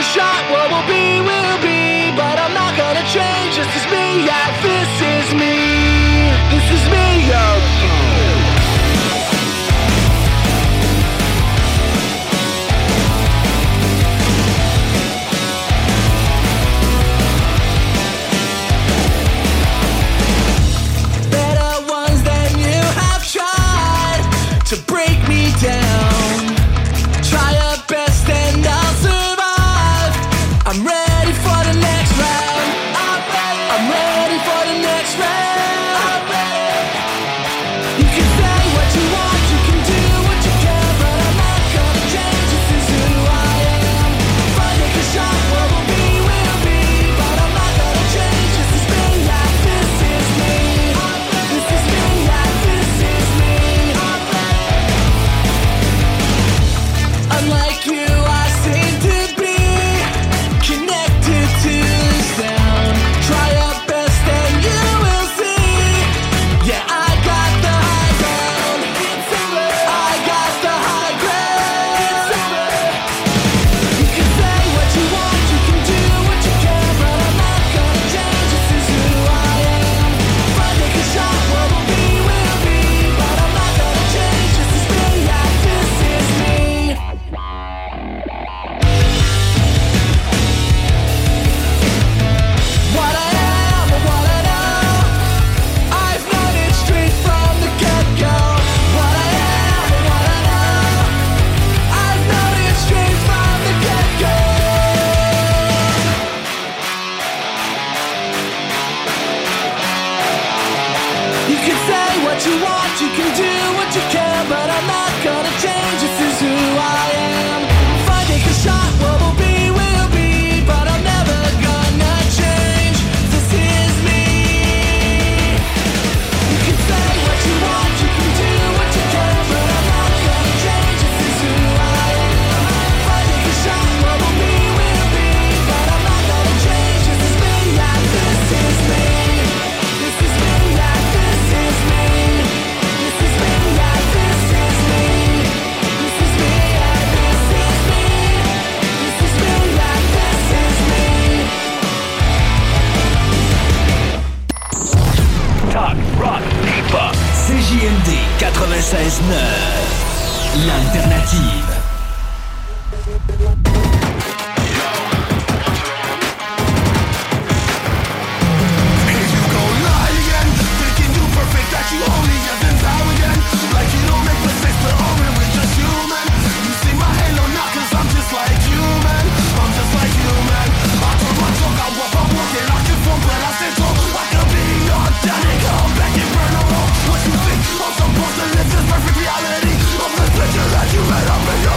shot, what will be, will be. But I'm not gonna change, this is me, yeah, this is me. This is me, yo. To break me down, try your best and I'll survive. I'm ready for the next round. I'm ready for the next round. You can say what you want, you can do what you can, but I'm not gonna change. This is who I am. If I take a shot, what will be, will be. But I'm not gonna change. This is me, yeah, this is me. This is me, yeah, this is me. Unlike you, I seem to be connected to the sound. Try your best and you will see. Yeah, I got the high ground. I got the high ground. You can say what you want, you can do what you can, but I'm not gonna change. This is who I am. If I take a shot, what will be, will be. But I'm not gonna change. This is me, yeah, this is me. What I am and what I know, I've known it straight from the get-go. What I am and what I know, I've known it straight from the get-go. You can say what you want, you can do what you can, but I'm not gonna change, this is who I am. If I take a shot, what will be, will be, but I'm never gonna change, this is me. You can say what you want, you can do what you can, but I'm not gonna change, this is who I am. If I take a shot, what will be, will be, but I'm not gonna change, this is me, yeah, this is me. This is me, yeah, this is me. This is me, yeah, this is me. This is me, yeah, this is me. This is me, yeah, this is me. Talk, rock, hip-hop. C J M D quatre-vingt-seize neuf. L'alternative. Perfect reality of the picture that you made of me.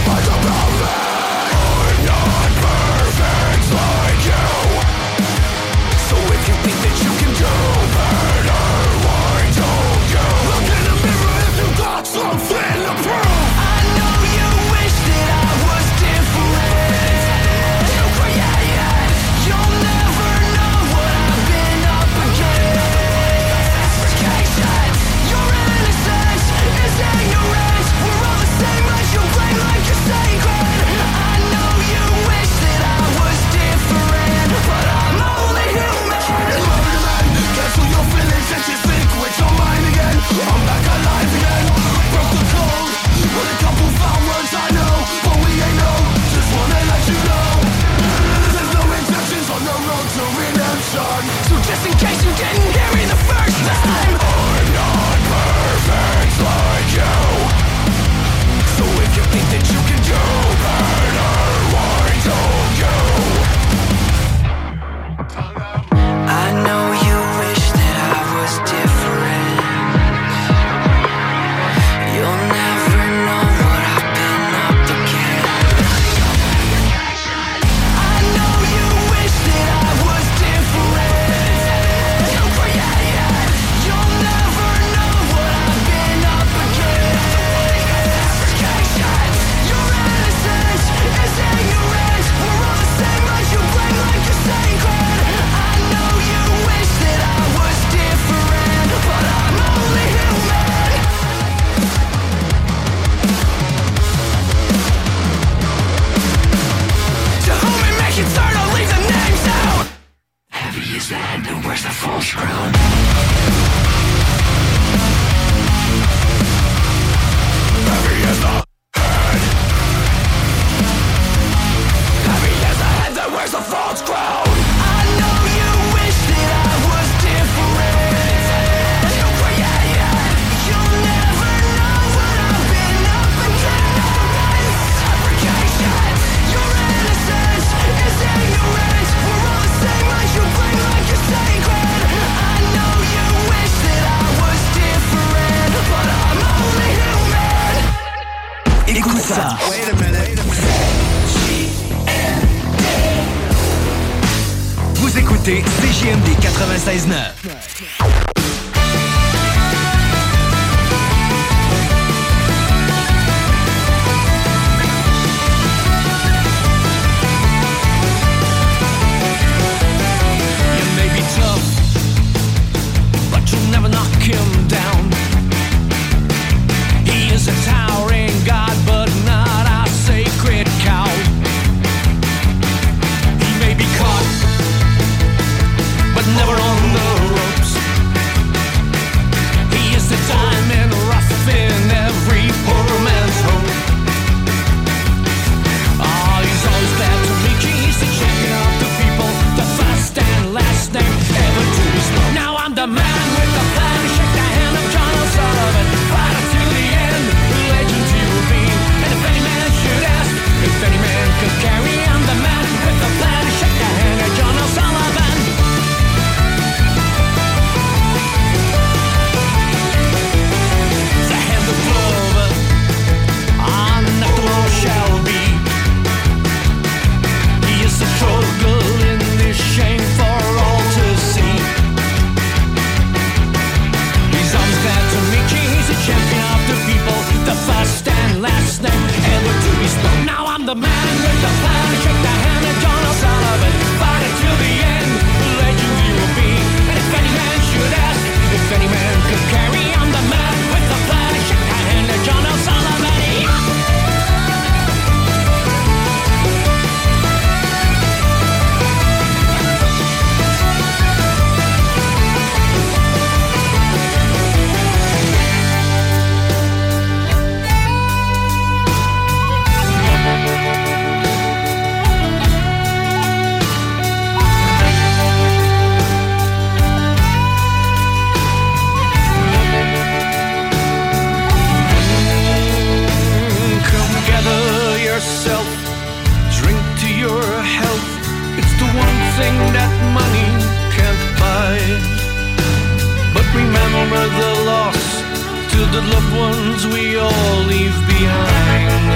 said, where's the false crown? Heavy as the head. Heavy as the head, then where's the false crown? I know you wish that I was different. You created. You'll never know what I've been up against. Fabrication. Your innocence is ignorance. We're all the same as you bring like you're sacred. I know you wish that I was different, but I'm only human. Écoute ça. Wait a minute. Vous écoutez C J M D quatre-vingt-seize neuf. You may be tough, but you'll never knock him down. He is a towering god, but not our sacred cow. He may be caught, but never on the ropes. He is the diamond rough in every poor man's hope. Oh, he's always glad to meet you. He's the champion of the people, the first and last name ever to be known. Now I'm the man with the plan to shake the hand of John O'Sullivan. Fight until the end, the legend he will be. And if any man should ask, if any man could carry, I'm the man with the plan to shake the hand of John O'Sullivan. The hand of clover, on not the more shall be. He is the struggle in this shame for all to see. He's always glad to meet you. He's a champion of the people, the first and last name ever to be spoken. Now I'm the man with the plan to shake the hand of John O'Sullivan. Fight it till the end, the legend he will be. And if any man should ask, if any man could carry, I'm the man with the plan to shake the hand of John O'Sullivan. Come gather yourself, drink to your health. It's the one thing that money can't buy. But remember the loss to the loved ones we all leave behind.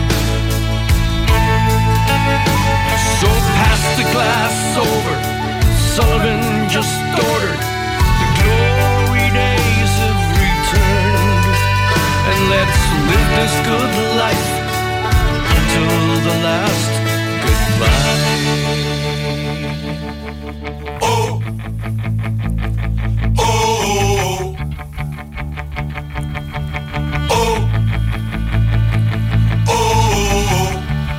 So pass the glass over, Sullivan just ordered. The glory days have returned, and let's live this good life until the last goodbye. Oh, oh, oh, oh.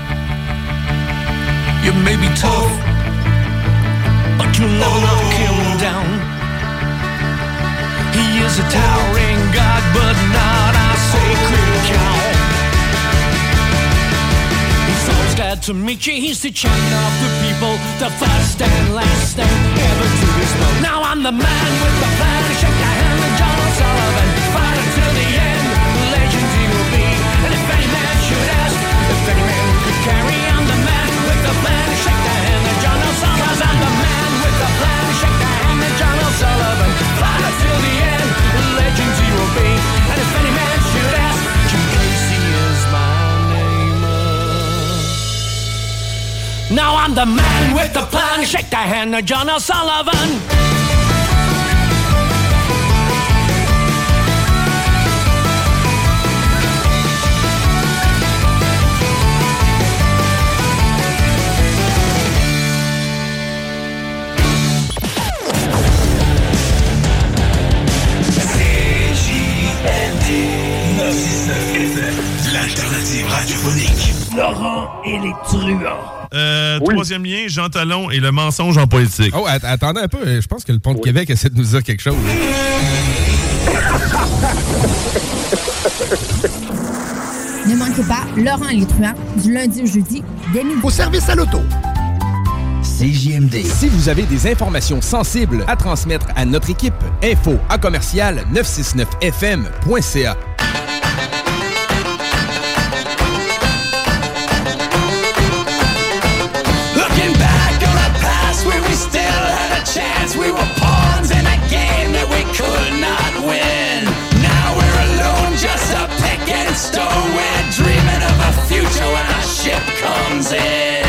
You may be tough, but you'll never knock him down. He is a towering god, but not our sacred cow. He's always glad to meet you. He's the champion of the people, the first and last name ever to be spoken. Now I'm the man with the plan to shake the hand of John O'Sullivan. Fight until the end, the legend he will be. And if any man should ask, if any man could carry, I'm the man with the plan to shake the hand of John O'Sullivan. 'Cause I'm the man with the plan to shake the hand of John O'Sullivan. Fight until the end, the legend he will be. And if any man should ask, Jim Casey is my name. Now I'm the man with the plan to shake the hand of John O'Sullivan. L'alternative radiophonique. Laurent et les truands. Euh, euh, troisième lien, Jean Talon et le mensonge en politique. Oh, att- attendez un peu. Je pense que le Pont de oui. Québec essaie de nous dire quelque chose. Ne manquez pas Laurent et les truands du lundi au jeudi dès midi. Au service à l'auto. C J M D. Si vous avez des informations sensibles à transmettre à notre équipe, info à commercial neuf cent soixante-neuf F M point C A. Looking back on a past where we still had a chance. We were pawns in a game that we could not win. Now we're alone, just a pick and stone. We're dreaming of a future when our ship comes in.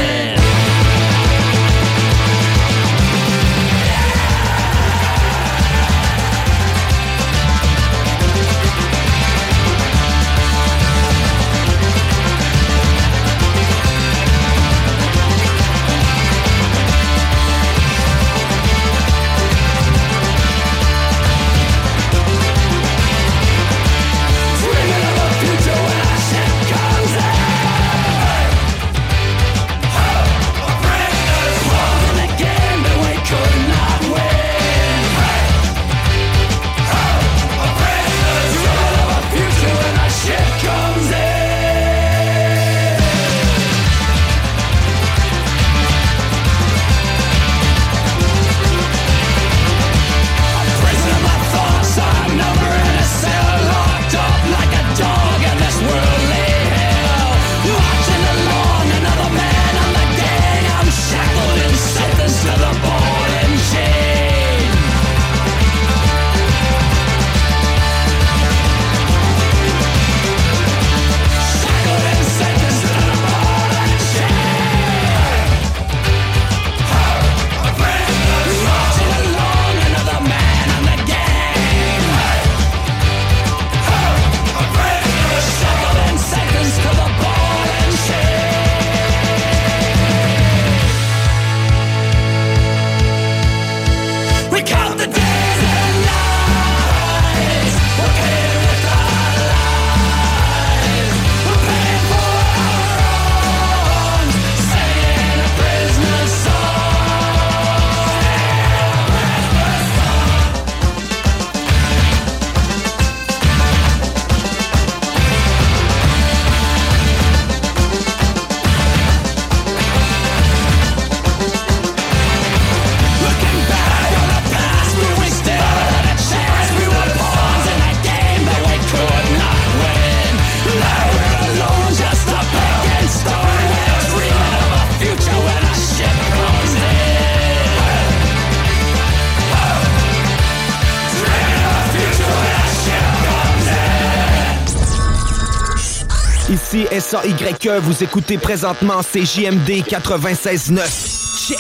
Ici S A Y E, vous écoutez présentement C J M D quatre-vingt-seize neuf. Check!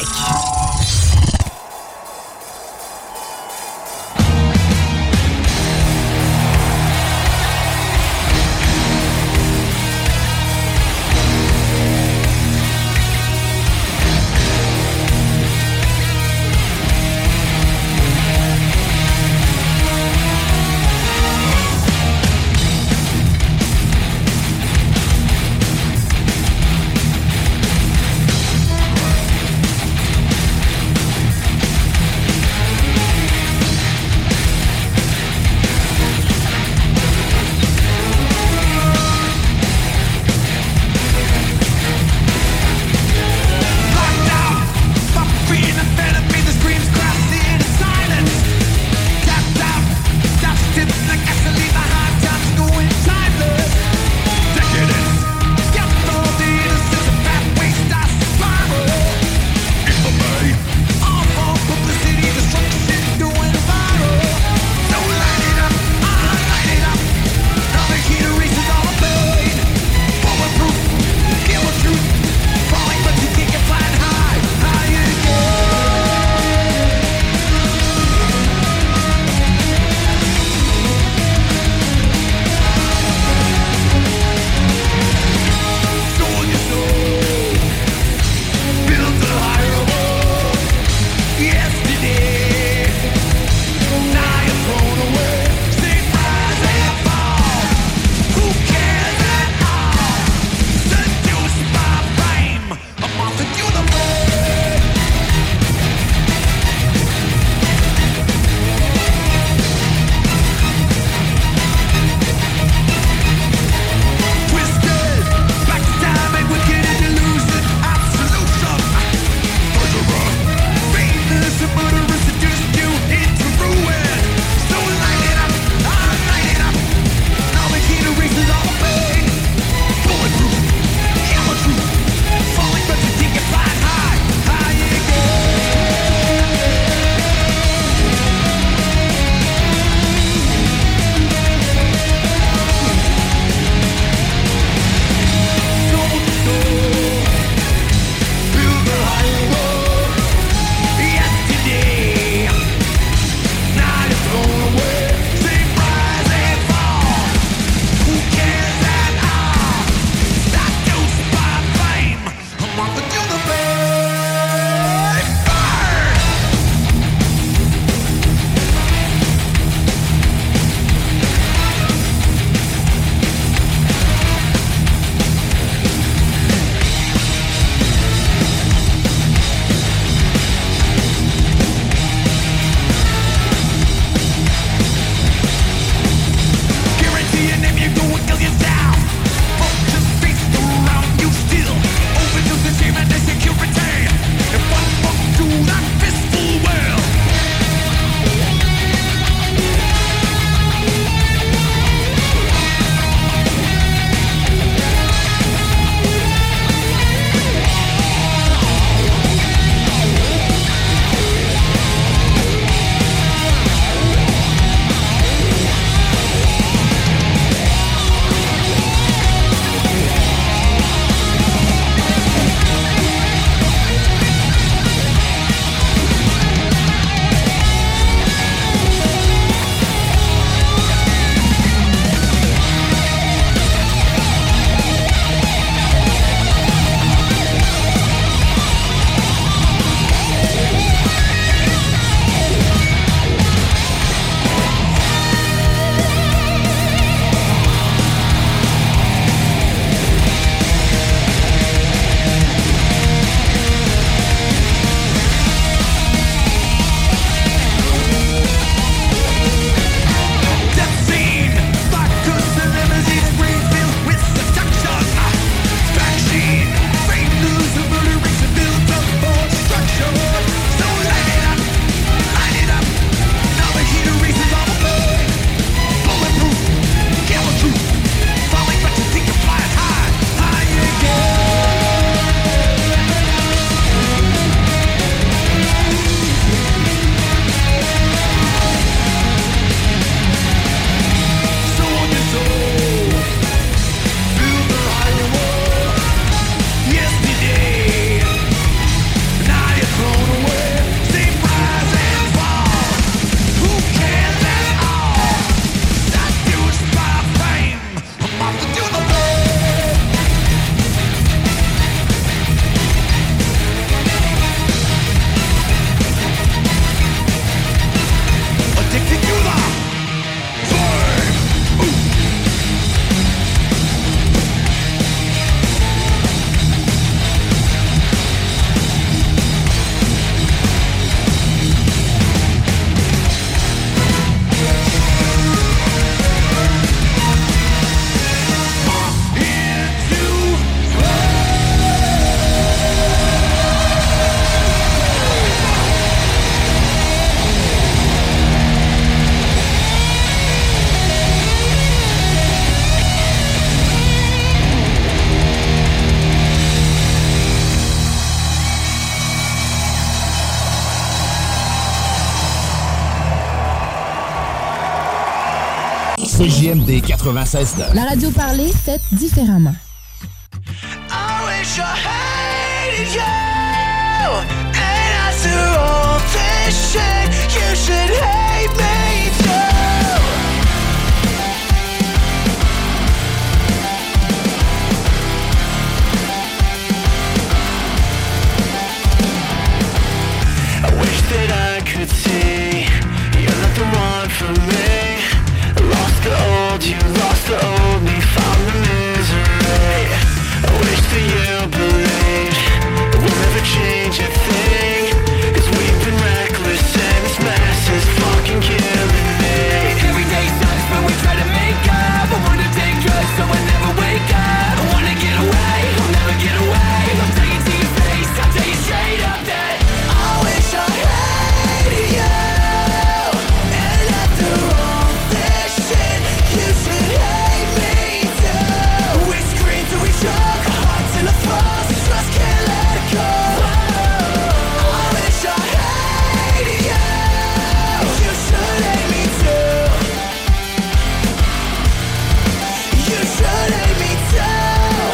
C J M D quatre-vingt-seize neuf. La radio parlée, faite différemment. I wish I hated you. And after all this shit, you should hate me too. I wish that I could see you're not the one for me. Lost the old you, lost the old me, found the misery. I wish that you believed we'll never change a thing. Cause we've been reckless and this mess is fucking killing me. Every day sucks but we try to make up. I wanna take drugs so I never wake up. I wanna get away, I'll never get away. I'll tell you to your face, I'll tell you straight up that I wish I hated you. And after all this shit, you should hate me too. We scream till we choke, hearts in the frost, trust can't let it go. I wish I hated you. You should hate me too. You should hate me too.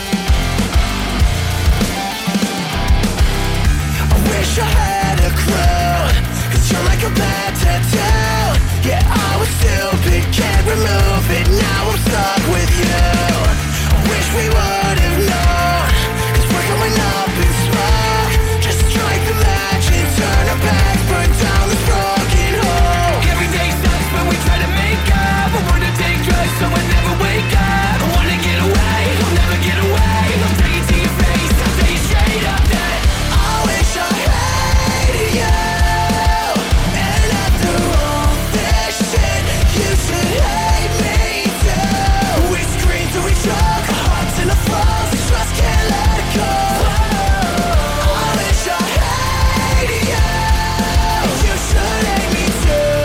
I wish I had a clue, cause you're like a bad tattoo. Yeah, I was stupid, can't remove it, now I'm stuck with you. I wish we would've known, cause we're going up in smoke. Just strike the match and turn our backs, burn down this broken home. Every day sucks but we try to make up. I wanna take drugs so I never wake up. I wanna get away, I'll never get away. I'll tell you to your face, I'll tell you straight up that I wish I hated you. And after all this shit, you should hate me too. We scream till we choke, hearts in the frost, trust can't let it go. I wish I hated you. You should hate me too.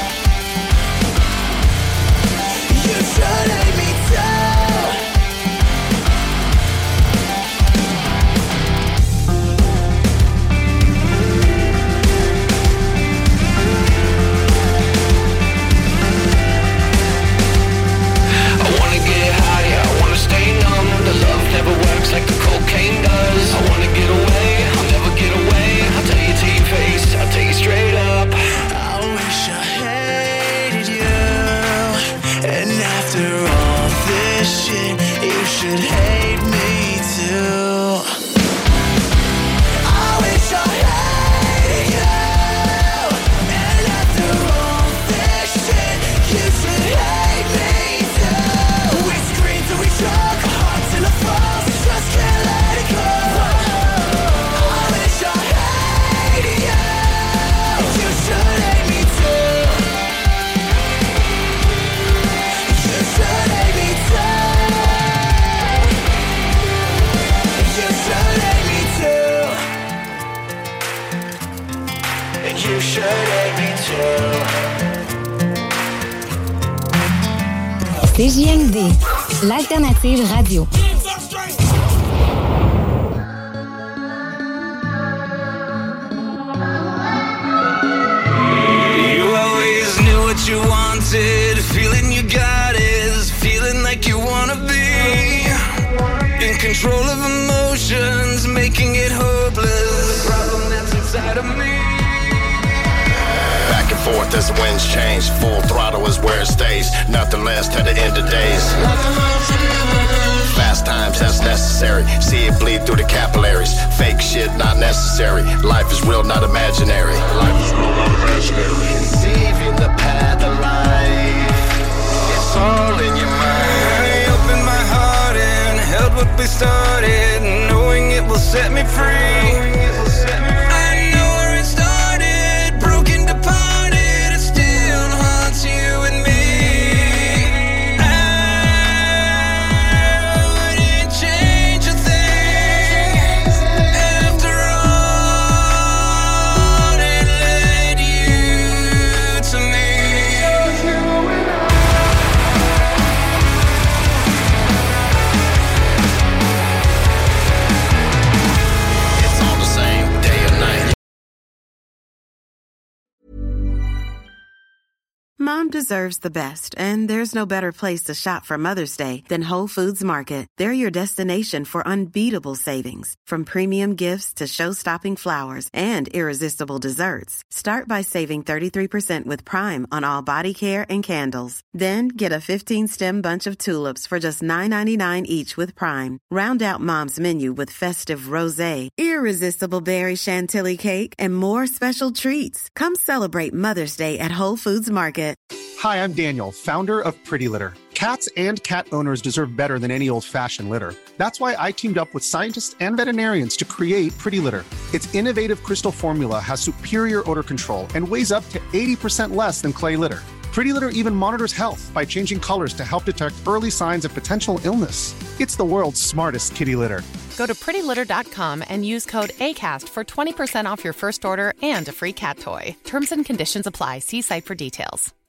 You should hate me too. I wanna get high, I wanna stay numb. The love never works like the cocaine does. I wanna get away, I'll never get away. I'll tell you to your face, I'll tell you straight up. I wish I hated you. And after all this shit, you should hate me too. I wish I hated you. And after all this shit, you should hate me too. We scream till we choke, hearts in the frost, just can't let it go. I wish I hated you. You should hate me too. You should hate me too. You should hate me too. And you should hate me too. C J M D, l'alternative radio. You always knew what you wanted. Feeling you got is feeling like you wanna be in control of emotions, making it hopeless. The problem that's inside of me. Back and forth as the winds change. Full throttle is where it stays. Nothing less to the end of days. Fast times, that's necessary. See it bleed through the capillaries. Fake shit, not necessary. Life is real, not imaginary. Life is real, not imaginary. Conceiving the path of life. It's all in your mind. I opened my heart and held what we started, knowing it will set me free. I know where it started, broken, departed. It still haunts you and me. I wouldn't change a thing. After all, it led you to me. It's all the same. Mom deserves the best, and there's no better place to shop for Mother's Day than Whole Foods Market. They're your destination for unbeatable savings, from premium gifts to show-stopping flowers and irresistible desserts. Start by saving thirty-three percent with Prime on all body care and candles. Then get a fifteen-stem bunch of tulips for just nine ninety-nine each with Prime. Round out Mom's menu with festive rosé, irresistible berry chantilly cake, and more special treats. Come celebrate Mother's Day at Whole Foods Market. Hi, I'm Daniel, founder of Pretty Litter. Cats and cat owners deserve better than any old-fashioned litter. That's why I teamed up with scientists and veterinarians to create Pretty Litter. Its innovative crystal formula has superior odor control and weighs up to eighty percent less than clay litter. Pretty Litter even monitors health by changing colors to help detect early signs of potential illness. It's the world's smartest kitty litter. Go to pretty litter dot com and use code ACAST for twenty percent off your first order and a free cat toy. Terms and conditions apply. See site for details.